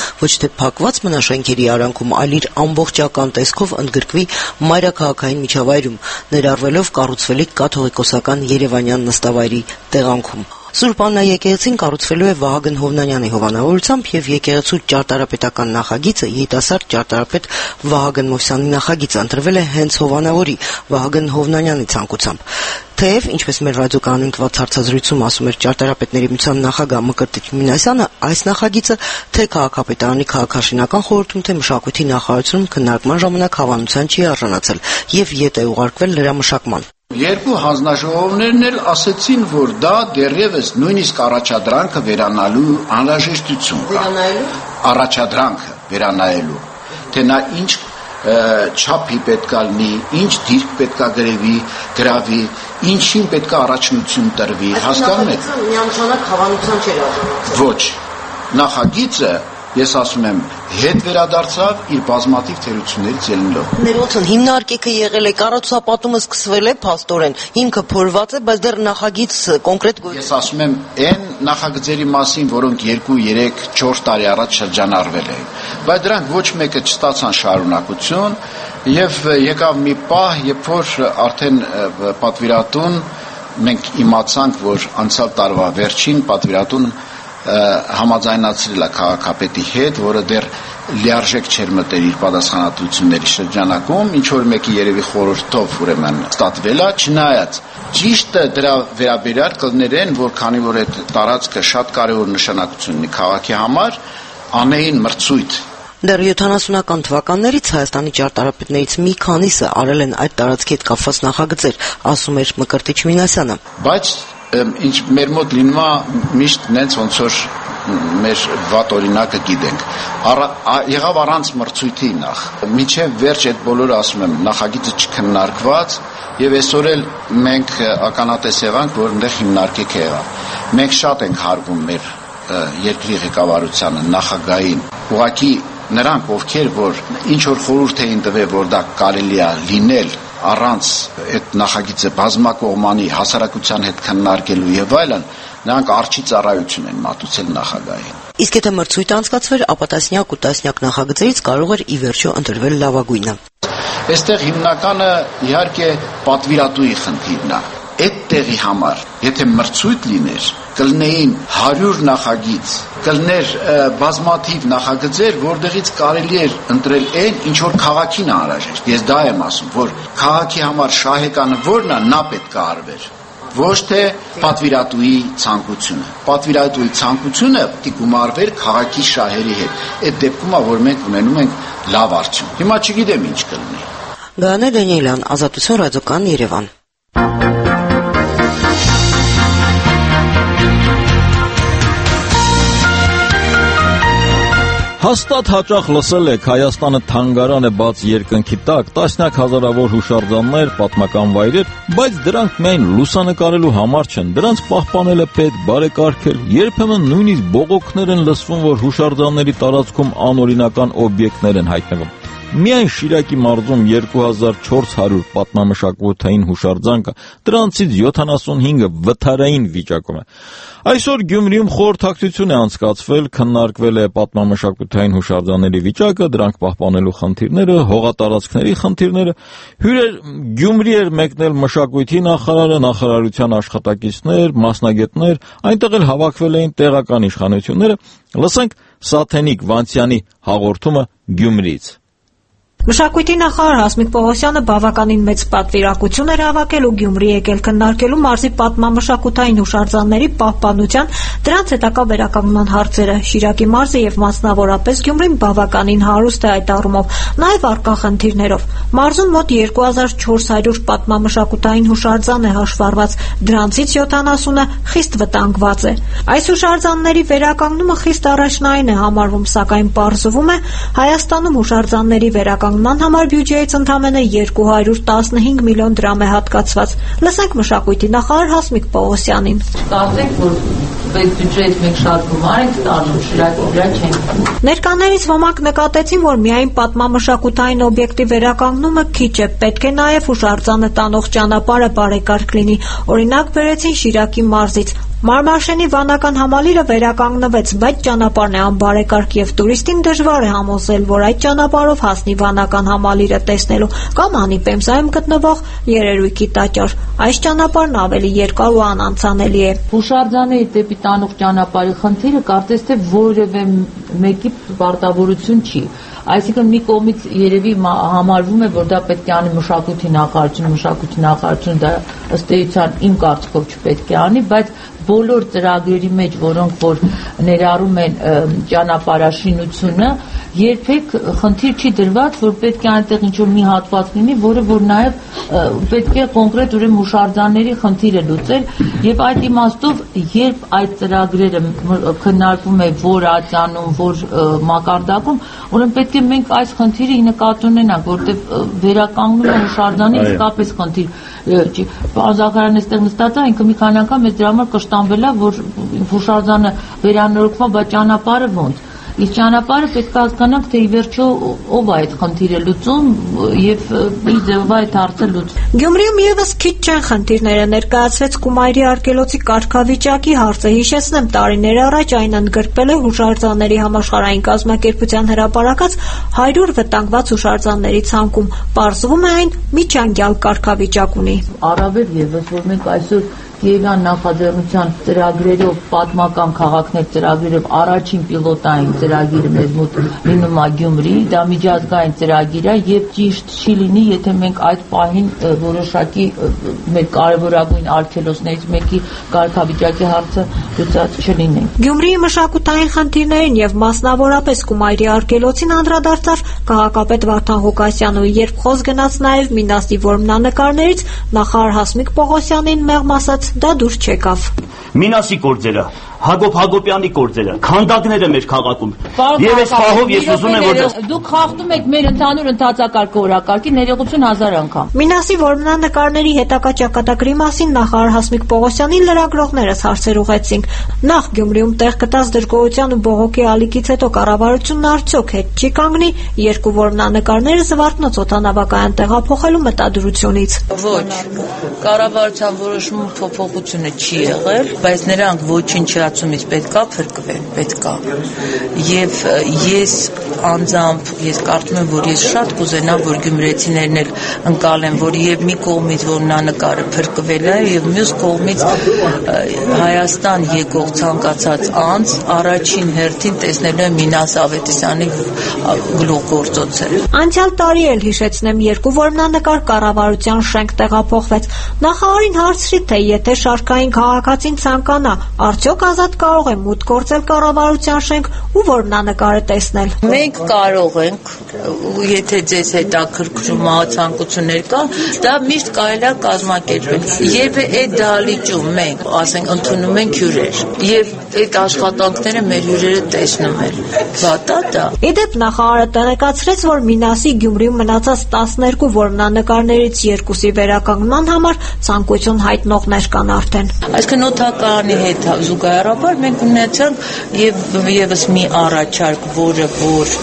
թե փակված մնաշենքերի արանքում, այլ իր ամբողջական տեսքով ընդգրկվի մայրաքաղաքային միջավայրում, ներառվելով կառուցվելիք կաթողիկոսական Երևանյան նստավայրի տեղանքում։ Սուրբ Աննա եկեղեցին կառուցվելու է Վահագն Հովնանյանի հովանավորությամբ եւ եկեղեցու ճարտարապետական նախագիծը երիտասարդ ճարտարապետ Վահագն Մովսյանի նախագիծը ընտրվել է հենց հովանավորի Վահագն Հովնանյանի ցանկությամբ։ Թեև, ինչպես մեր ռադիոկայանին տված հարցազրույցում ասում էր ճարտարապետների միության նախագահ Մկրտիչ Մինասյանը, այս նախագիծը թե քաղաքապետարանի քաղաքաշինական խորհրդում, թե մշակույթի նախարարությունում քննարկման ժամանակ հավանության չի արժանացել եւ ետ է ուղարկվել լրամշակման։ Երկու հանձնաժողովներն էլ ասեցին, որ դա դեռևս նույնիսկ առաջադրանքը վերանալու անհրաժեշտություն կա։ Վերանայելու։ Առաջադրանքը վերանայելու, թե նա ինչ չափի պետք է լինի, ինչ դիրք պետք է գրեվի, գրավի, ինչին պետք է առաջնություն տրվի, հասկանում եք։ Միանշանակ հավանության չէր արժանացել։ Ոչ, նախագիծը ես ասում եմ, հետ վերադարձավ իր բազմաթիվ թերություններից ելնելով։ Ներողություն, հիմնարկիքը եղել է, կառուցապատումը սկսվել է փաստորեն, հիմքը փորված է, բայց դեռ նախագիծ կոնկրետ գույք։ Ես ասում եմ, այն նախագծերի մասին, որոնք երկու, երեք, չորս տարի առաջ շրջանառվել էին, բայց դրանք ոչ մեկը չստացան շարունակություն, եւ եկավ մի պահ, երբ որ արդեն պատվիրատուն մենք իմացանք, որ անցյալ տարվա վերջին պատվիրատուն համաձայնացրել է քաղաքապետի հետ, որը դեռ լիարժեք չէր մտել իր պատասխանատվությունների շրջանակում, ինչ որ մեկի երևի խորհրդով ուրեմն ստատվել է, չնայած ճիշտը դրա վերաբերյալ կլներեն, որ քանի որ այդ տարածքը շատ կարևոր նշանակություն ունի քաղաքի համար, անեին մրցույթ։ Դեռ յոթանասունական թվականներից Հայաստանի ճարտարապետներից մի քանիսը արել են այդ տարածքի հետ կապված նախագծեր, ասում էր Մկրտիչ Մինասյանը։ Բայց ինչ մեր մոտ լինում է միշտ նենց ոնց որ մեր վատ օրինակը գիտենք, եղավ առանց մրցույթի նախ, մինչև վերջ այդ բոլորը ասում եմ, նախագիծը չքննարկված եւ այսօր էլ մենք ականատես եղանք, որ այնտեղ հիմնարկեք եղավ։ Մենք շատ ենք հարգում մեր երկրի ղեկավարությանը, նախագահին, ուղղակի նրանք, ովքեր որ ինչ որ խորհուրդ էին տվել, որ դա կարելի է լինել առանց այդ նախագիծը բազմակողմանի հասարակության հետ քննարկելու եւ այլն, նրանք արչի ծառայություն են մատուցել նախագահին։ Իսկ եթե մրցույթ անցկացվեր, ապա տասնյակ ու տասնյակ նախագծերից կարող էր ի վերջո ընտրվել լավագույնը։ Այստեղ հիմնականը իհարկե պատվիրատուի խնդիրն է։ Այդ տեղի համար, եթե մրցույթ լիներ, կլինեին հարյուր նախագիծ, կլներ բազմաթիվ նախագծեր, որտեղից կարելի էր ընտրել այն, ինչ որ քաղաքին անհրաժեշտ։ Ես դա եմ ասում, որ քաղաքի համար շահեկանը որն է, նա պետք է արվեր, ոչ թե պատվիրատուի ցանկությունը։ Պատվիրատուի ցանկությունը պետք է գումարվեր քաղաքի շահերի հետ։ Այդ դեպքում է, որ մենք ունենում ենք լավ արդյունք։ Հիմա չգիտեմ ինչ կլինի։ Գայանե Դանիելյան, Ազատություն ռադիոկայան, Երևան։ Հաստատ հաճախ լսել եք, Հայաստանը թանգարան է բաց երկնքի տակ, տասնյակ հազարավոր հուշարձաններ, պատմական վայրեր, բայց դրանք միայն լուսանկարելու համար չեն, դրանց պահպանել է պետք, բարեկարգել, երբեմն նույնիսկ բողոքներ են լսվում, որ հուշարձանների տարածքում անօրինական օբյեկտներ են հայտնվում։ Միայն Շիրակի մարզում երկու հազար չորս հարյուր պատմամշակութային հուշարձան կա, դրանցից յոթանասունհինգը վթարային վիճակում է։ Այսօր Գյումրիում խորհրդակցություն է անցկացվել, քննարկվել է պատմամշակութային հուշարձանների վիճակը, դրանք պահպանելու խնդիրները, հողատարածքների խնդիրները։ Հյուրեր Գյումրի էր մեկնել մշակույթի նախարարը, նախարարության աշխատակիցներ, մասնագետներ, այնտեղ էլ հավաքվել էին տեղական իշխանությունները։ Լսենք Սաթենիկ Վանցյանի հաղորդումը Գյումրիից։ Մշակույթի նախարար Հասմիկ Պողոսյանը բավականին մեծ պատվիրակություն էր հավաքել ու Գյումրի եկել քննարկելու մարզի պատմամշակութային հուշարձանների պահպանության, դրանց հետագա վերականգնման հարցերը։ Շիրակի մարզը եւ մասնավորապես Գյումրին բավականին հարուստ է այդ առումով, նաեւ առկա խնդիրներով։ Մարզում մոտ երկու հազար չորս հարյուր պատմամշակութային հուշարձան է հաշվառված, դրանցից յոթանասունը խիստ վտանգված է։ Այս հուշարձանների վերականգնումը խիստ առաջնային է համարվում, սակայն պարզվում է Հայաստանում հուշարձանների վերականգնումը Ման համար բյուջեից ընդամենը երկու հարյուր տասնհինգ միլիոն դրամ է հատկացված։ Լսենք մշակույթի նախարար Հասմիկ Պողոսյանին։ Կարծեք, որ այդ բյուջեից մենք շատ գումար ենք ստանում, Շիրակի վրա չենք։ Ներկաներից ոմանք նկատեցին, որ միայն պատմամշակութային օբյեկտի վերականգնումը քիչ է, պետք է նաև հուշարձանը տանող ճանապարհը բարեկարգ լինի։ Օրինակ բերեցին Շիրակի մարզից Մարմարշենի վանական համալիրը վերականգնվեց, բայց ճանապարհն է անբարեկարգ եւ տուրիստին դժվար է համոզել, որ այդ ճանապարհով հասնի վանական համալիրը տեսնելու կամ անի Պեմզայում գտնվող երերույքի տաճար։ Այս ճանապարհն ավելի երկար ու անանցանելի է։ Հուշարձանի դեպի տանող ճանապարհի խնդիրը կարծես թե որևէ մեկի պարտավորություն չի։ Այսինքն մի կողմից երևի համարվում է, որ դա պետք է անի մշակույթի նախարարությունը, մշակույթի նախարարությունը դա ըստ էության իմ կարծիքով չպետք է անի, բայց բոլոր ծրագրերի մեջ, որոնք որ ներառում են ճանապարհաշինությունը, երբեք խնդիր չի դրված, որ պետք է այնտեղ ինչ-որ մի հատված լինի, որը որ նաև պետք է կոնկրետ ուրեմն հուշարձանների խնդիրը լուծել, եւ այդ իմաստով, երբ այդ ծրագրերը քննարկվում է որ ատյանում, որ մակարդակում, ուրեմն պետք է մենք այս խնդիրը նկատի ունենանք, որտեղ վերականգնումը հուշարձանի իսկապես խնդիր չի։ Պարոն Զաքարյանն այստեղ նստած է, ինքը մի քանի անգամ մեզ դրա համար կշտամվել է, որ հուշարձանը վերանորոգվում է, բայց ճանապարհը ոնց։ Իսկ ճանապարհը պետք է հասկանանք, թե ի վերջո ով է այդ խնդիրը լուծում եւ ի ձևով այդ հարցը լուծում։ Գյումրիում եւս քիչ չեն խնդիրները, ներկայացվեց Կումայրի արգելոցի կարգավիճակի հարցը։ Հիշեցնեմ, տարիներ առաջ այն ընդգրկվել է հուշարձանների համաշխարհային կազմակերպության հրապարակած հարյուր վտանգված հուշարձանների ցանկում։ Պարզվում է այն միջանկյալ կարգավիճակ ունի։ Առավել եւս որ մենք այսօր Կիևյան նախաձեռնության ծրագրերով պատմական քաղաքներ ծրագրերով առաջին պիլոտային ծրագիրը մեզ մոտ լինում է Գյումրի, դա միջազգային ծրագիր է եւ ճիշտ չի լինի, եթե մենք այդ պահին որոշակի մեր կարևորագույն արգելոցներից մեկի կարգավիճակի հարցը լուծած չլինենք։ Գյումրիի մշակութային խնդիրներին եւ մասնավորապես Կումայրի արգելոցին անդրադարձավ քաղաքապետ Վարդան Ղուկասյանը, երբ խոս գնաց նաեւ Մինասի որմնանկարներից, նախարար Հասմիկ Պողոսյանին մեղմ ասաց դա դուրս չեկավ։ Մինասի կորձերը, Հակոբ Հակոբյանի կորձերը, քանդակները մեր քաղաքում։ Եվ այս պահով ես ուզում եմ, որ դուք խախտում եք մեր ընդհանուր ընթացակարգ օրակարգի ներողություն հազար անգամ։ Մինասի որմնանկարների հետագա ճակատագրի մասին նախարար Հասմիկ Պողոսյանին լրագրողներս հարցեր ուղեցինք։ Նախ Գյումրիում տեղ գտած դժգոհության ու բողոքի ալիքից հետո կառավարությունն արդյոք հետ չի կանգնի երկու որմնանկարները Զվարթնոց օդանավակայան տեղափոխելու մտադրությունից։ Ոչ, կառավարության որոշումը փոփոխությունը չի եղել, բայց նրանք ոչնչացումից պետքա փրկվեն, պետքա։ Եվ ես անձամբ ես կարծում եմ, որ ես շատ կուզենամ, որ գյումրեցիներն էլ ընկալեն, որ եւ մի կողմից որմնանկարը փրկվել է եւ մյուս կողմից Հայաստան եկող ցանկացած անձ առաջին հերթին տեսնելու է Մինաս Ավետիսյանի գլուխգործոցը։ Անցյալ տարի էլ հիշեցնեմ, երկու որմնանկար կառավարության շենք տեղափոխվեց։ Նախարարին հարցրի, թե եթե շարքային քաղաքացին ցանկանա, արդյոք ազատ կարող է մուտք գործել կառավարության շենք ու որմնանկարը տեսնել։ Մենք կարող ենք, եթե ձեզ հետաքրքրում է ցանկություններ կա, դա միշտ կարելի է կազմակերպել։ Երբ այդ դահլիճում մենք, ասենք, ընդունում ենք հյուրեր, եւ այդ աշխատանքները մեր հյուրերը տեսնում են։ Վատա դա։ Իդեպ նախարարը տեղեկացրեց, որ Մինասի Գյումրիում մնացած տասներկու որմնանկարներից երկուսի վերականգնման համար ցանկություն հայտնողներ կան արդեն։ Այսինքն օդակարանի հետ զուգահեռաբար մենք ունեցանք եւ եւս մի առաջարկ, որը որ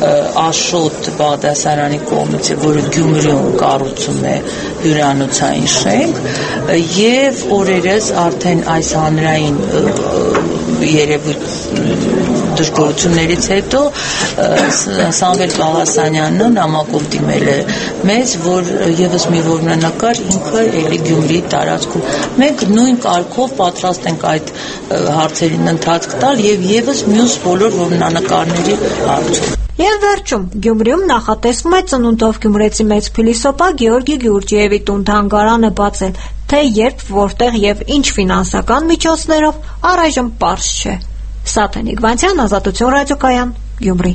Աշոտ Բաղդասարյանի կողմից է, որը Գյումրիում կառուցում է հյուրանոցային շենք, եւ օրերս արդեն այս հանրային երևույթ դժգոհություններից հետո Սամվել Պաղասանյանն նամակով դիմել է մեզ, որ եւս մի որմնանկար ինքը էլի Գյումրիի տարածքում։ Մենք նույն կարգով պատրաստ ենք այդ հարցերին ընթացք տալ եւ եւս մյուս բոլոր որմնանկարների հարցում։ Եվ վերջում, Գյումրիում նախատեսվում է ծնունդով գյումրեցի մեծ փիլիսոփա Գեորգի Գյուրջիևի տուն-թանգարանը բացել, թե երբ, որտեղ եւ ինչ ֆինանսական միջոցներով առայժմ պարզ չէ։ Սաթենիկ Վանցյան, Ազատություն ռադիոկայան, Գյումրի։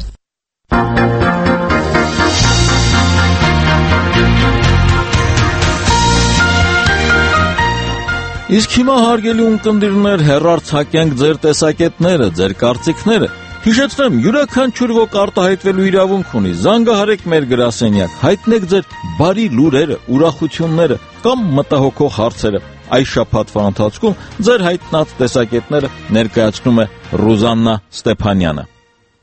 Իսկ հիմա հարգելի ունկնդիրներ, հեռարձակենք ձեր տեսակետները, ձեր կարծիքները։ Հիշեցնեմ, յուրաքանչյուր ոք արտահայտվելու իրավունք ունի։ Զանգահարեք մեր գրասենյակ, հայտնեք ձեր բարի լուրերը, ուրախությունները կամ մտահոգող հարցերը։ Այս շաբաթվա ընթացքում ձեր հայտնած տեսակետները ներկայացնում է Ռուզաննա Ստեփանյանը։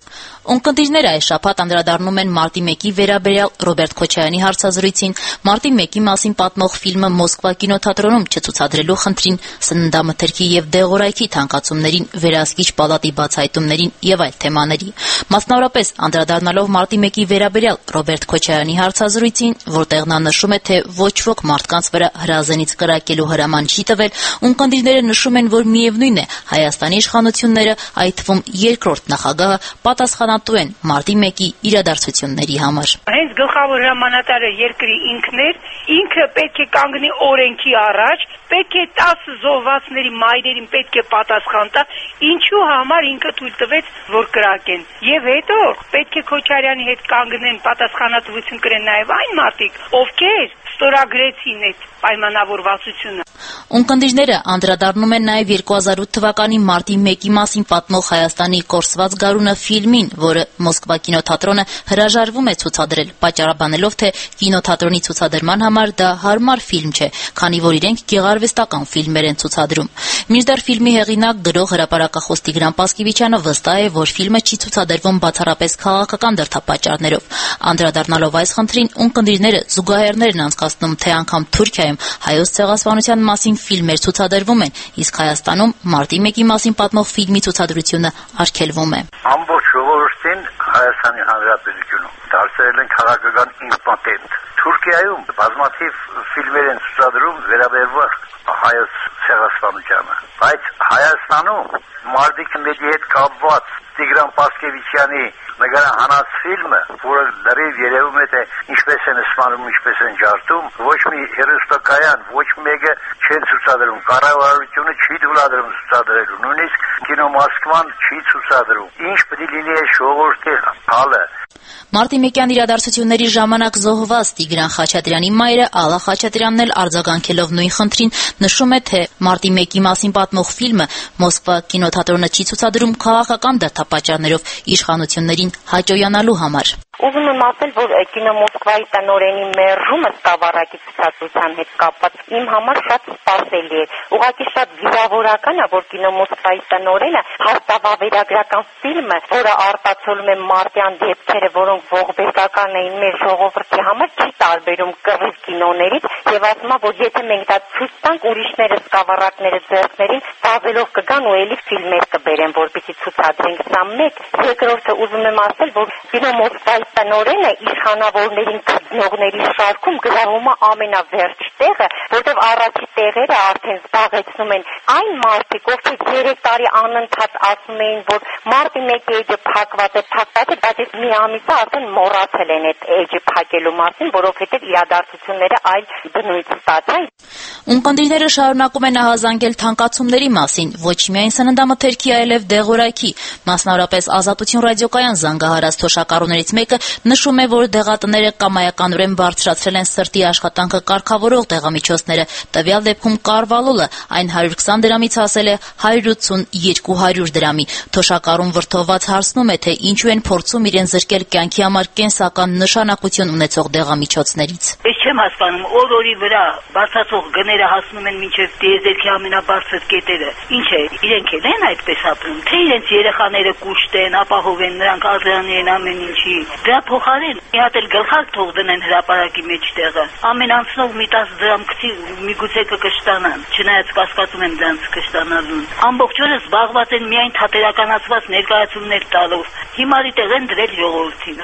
Ունկնդիրները այս շաբաթ անդրադառնում են մարտի մեկի վերաբերյալ Ռոբերտ Քոչարյանի հարցազրույցին, մարտի մեկի մասին պատմող ֆիլմը Մոսկվա կինոթատրոնում չցուցադրելու խնդրին, սննդամթերքի եւ դեղորայքի թանկացումներին, վերահսկիչ պալատի բացահայտումներին եւ այլ թեմաների։ Մասնավորապես անդրադառնալով մարտի մեկի վերաբերյալ Ռոբերտ Քոչարյանի հարցազրույցին, որտեղ նա նշում է, թե ոչ ոք մարդկանց վրա հրազենից կրակելու հրաման չի տվել, ունկնդիրները նշում են, որ միևնույն է, Հայաստանի իշխանությունները, այդ թվում երկրորդ նախագահը, պատասխանատու են մարտի մեկի իրադարձությունների համար։ Հենց գլխավոր հրամանատարը երկրի ինքն էր, ինքը պետք է կանգնի օրենքի առաջ, պետք է տասը զոհվածների մայրերին պետք է պատասխան տա, ինչու համար ինքը թույլ տվեց, որ կրակեն։ Եվ հետո պետք է Քոչարյանի հետ կանգնեն, պատասխանատվություն կրեն նաև այն մարդիկ, ովքեր ստորագրեցին այդ պայմանավորվածությունը։ Ունկնդիրները անդրադառնում են նաև երկու հազար ութ թվականի մարտի մեկի մասին պատմող Հայաստանի կորսված գարունը ֆիլմին, որը Մոսկվա կինոթատրոնը հրաժարվում է ցուցադրել, պատճառաբանելով, թե կինոթատրոնի ցուցադրման համար դա հարմար ֆիլմ չէ, քանի որ իրենք գեղարվեստական ֆիլմեր են ցուցադրում։ Մինչդեռ ֆիլմի հեղինակ գրող հրապարակախոս Տիգրան Պասկևիչյանը վստահ է, որ ֆիլմը չի ցուցադրվում բացառապես քաղաքական դրդապատճառներով։ Անդրադառնալով այս խնդրին, ունկնդիրները զուգահեռներ են անցկացնում, թե անգամ Թուրքիայում հայոց ցեղասպանության մասին ֆիլմեր ցուցադրվում են, իսկ Հայաստանում մարտի մեկի մասին պատմող ֆիլմի ցուցադրությունը արգելվում է։ Ամբողջ ժողովրդին Հայաստանի Հանրապետությունում դարձել են քաղաքական իմպոտենտ։ Թուրքիայում բազմաթիվ ֆիլմեր են ցուցադրում վերաբերող հայոց ցեղասպանությանը, բայց Հայաստանում մարտի մեկի հետ կապված Տիգրան Պասկևիչյանի նկարահանած ֆիլմը, որը լրիվ երևում է, թե ինչպես են սպանում, ինչպես են ջարդում, ոչ մի հեռուստակայան, ոչ մեկը չեն ցուցադրում, կառավարությունը չի թույլատրում ցուցադրելու, նույնիսկ կինո Մոսկվան չի ցուցադրում։ Ինչ պետք է լինի այս ժողովրդի հալը։ Մարտի մեկյան իրադարձությունների ժամանակ զոհված Տիգրան Խաչատրյանի մայրը Ալա Խաչատրյանն էլ արձագանքելով նույն խնդրին նշում է, թե մարտի մեկի մասին պատմող ֆիլմը Մոսկվա կինոթատրոնը չի ցուցադրում քաղաքական դրդապատճառներով իշխանություններին հաճոյանալու համար։ Ուզում եմ ասել, որ կինո Մոսկվայի տնօրենի մերժումը սկավառակի ցուցադրության հետ կապված իմ համար շատ սպասելի է։ Ուղղակի շատ վիրավորական է, որ կինո Մոսկվայի տնօրենը հաստավավերագրական ֆիլմը, որը արտացոլում է մարտյան դեպքերը, որոնք ողբերգական էին մեր ժողովրդի համար, չի տարբերում կռիվ կինոներից եւ ասում է, որ եթե մենք դա ցույց տանք, ուրիշները սկավառակները ձեռքներին վազելով կգան ու էլի ֆիլմեր կբերեն, որպեսզի ցուցադրենք։ Սա մեկ։ Երկրորդը ուզում եմ ասել, որ կինո Մոսկվայի տնօրենը իշխանավորներին գտնողների շարքում գրավում է ամենավերջ տեղը, որտեղ առաջի տեղերը արդեն զբաղեցնում են այն մարդիկ, ովքեր երեք տարի անընդհատ ասում էին, որ մարտի մեկի էջը փակված է, փակված է, բայց այս մի ամիսը արդեն մոռացել են այդ էջը փակելու մասին, որովհետև իրադարձությունները այլ բնույթ ստացան։ Ունկնդիրները շարունակում են ահազանգել թանկացումների մասին, ոչ միայն սննդամթերքի, այլև դեղորայքի։ Մասնավորապես Ազատություն ռադիոկայան զանգահարած թոշակառուներից մեկը նշում է, որ դեղատները կամայականորեն բարձրացրել են սրտի աշխատանքը կարգավորող դեղամիջոցները։ Տվյալ դեպքում կարվալոլը այն հարյուր քսան դրամից հասել է հարյուր ութսուն երկու հարյուր դրամի։ Թոշակառուն վրդովված հարցնում է, թե ինչու են փորձում իրեն զրկել կյանքի համար կենսական նշանակություն ունեցող դեղամիջոցներից։ Ես չեմ հասկանում, օր-օրի վրա բարձրացող գները հասնում են մինչև դիեզերքի ամենաբարձր կետերը։ Ինչ է, իրենք էլ են այդպես ապրում, թե իրենց երեխաները կուշտ են, ապահով են, նրանք ազրանի են ամեն ինչի։ Դրա փոխարեն մի հատ էլ գլխակ թող դնեն հրապարակի մեջտեղը։ Ամեն անցնող մի տասը դրամ գցի միգուցե կկշտանան, չնայած կասկածում եմ դրանց կշտանալուն։ Ամբողջ օրը զբաղված են միայն թատերականացված ներկայացումներ տալով։ Հիմարի տեղ են դրել ժողովրդին։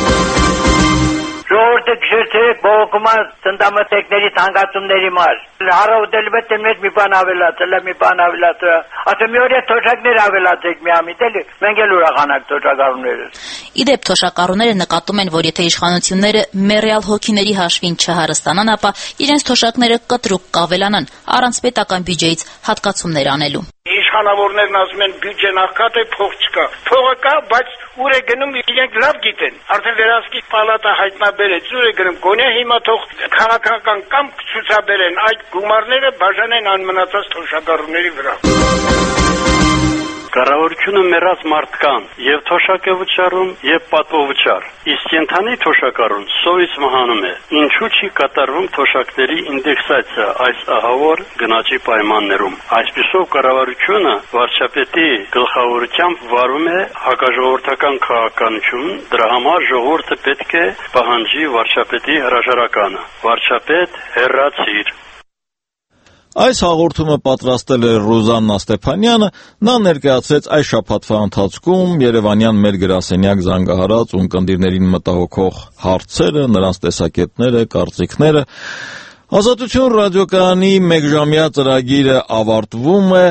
Ժողովուրդը գշերցե բողոքումա սննդամթերքների թանկացումների մար։ Հարավդելվեց մեծ մի բան ավելացել է, մի բան ավելացել է։ Ասեմ մի օր է թոշակներ ավելացեք մի ամիտ էլի, մենք էլ ուրախանանք թոշակառուները։ Իդեպ թոշակառուները նկատում են, որ եթե իշխանությունները մեռյալ հոգիների հաշվին չհարստանան, ապա իրենց թոշակները կտրուկ կավելանան, առանց պետական բյուջեից հատկացումներ անելու։ Իշխանավորներն ասում են բյուջեն աղքատ է, փող չկա։ Փողը կա, բայց ուր է գնում, իրենք լավ գիտեն։ Արդեն վերահսկիչ պալատը հայտնաբերեց, ուր է գնում։ Գոնե հիմա թող քաղաքական կամք ցուցաբերեն այդ գումարները բաժանեն անմնացած թոշակառուների վրա։ Կառավարությունը մեռած մարդկան եւ թոշակ է վճարում եւ պատվովճար։ Իսկ ենթանի թոշակառուն սովից մահանում է։ Ինչու՞ չի կատարվում թոշակների ինդեքսացիա այս ահավոր գնաճի պայմաններում։ Այսպիսով կառավարությունը վարչապետի գլխավորությամբ վարում է հակաժողովրդական քաղաքականություն, դրա համար ժողովուրդը պետք է պահանջի վարչապետի հրաժարականը։ Վարչապետ, հեռացիր։ Այս հաղորդումը պատրաստել է Ռուզաննա Ստեփանյանը, նա ներկայացրեց այս շաբաթվա ընթացքում Երևանյան մեր գրասենյակ զանգահարած ունկնդիրներին մտահոգող հարցերը, նրանց տեսակետները, կարծիքները։ Ազատություն ռադիոկայանի մեկժամյա ծրագիրը ավարտվում է։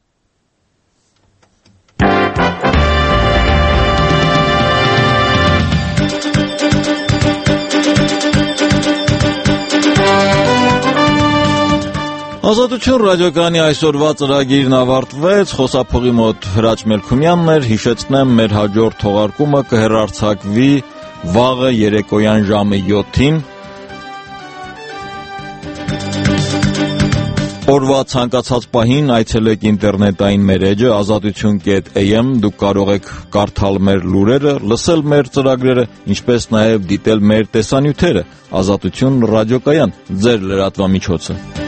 Ազատություն ռադիոկայանի այսօրվա ծրագիրն ավարտվեց, խոսափողի մոտ Հրաչ Մելքումյանն էր, հիշեցնեմ մեր հաջորդ թողարկումը կհեռարձակվի վաղը երեկոյան ժամը յոթին։ Օրվա ցանկացած պահին այցելեք ինտերնետային մեր էջը ազատություն կետ էյ էմ, դուք կարող եք կարդալ մեր լուրերը, լսել մեր ծրագրերը, ինչպես նաև դիտել մեր տեսանյութերը, Ազատություն ռադիոկայան, ձեր լրատվամիջոցը։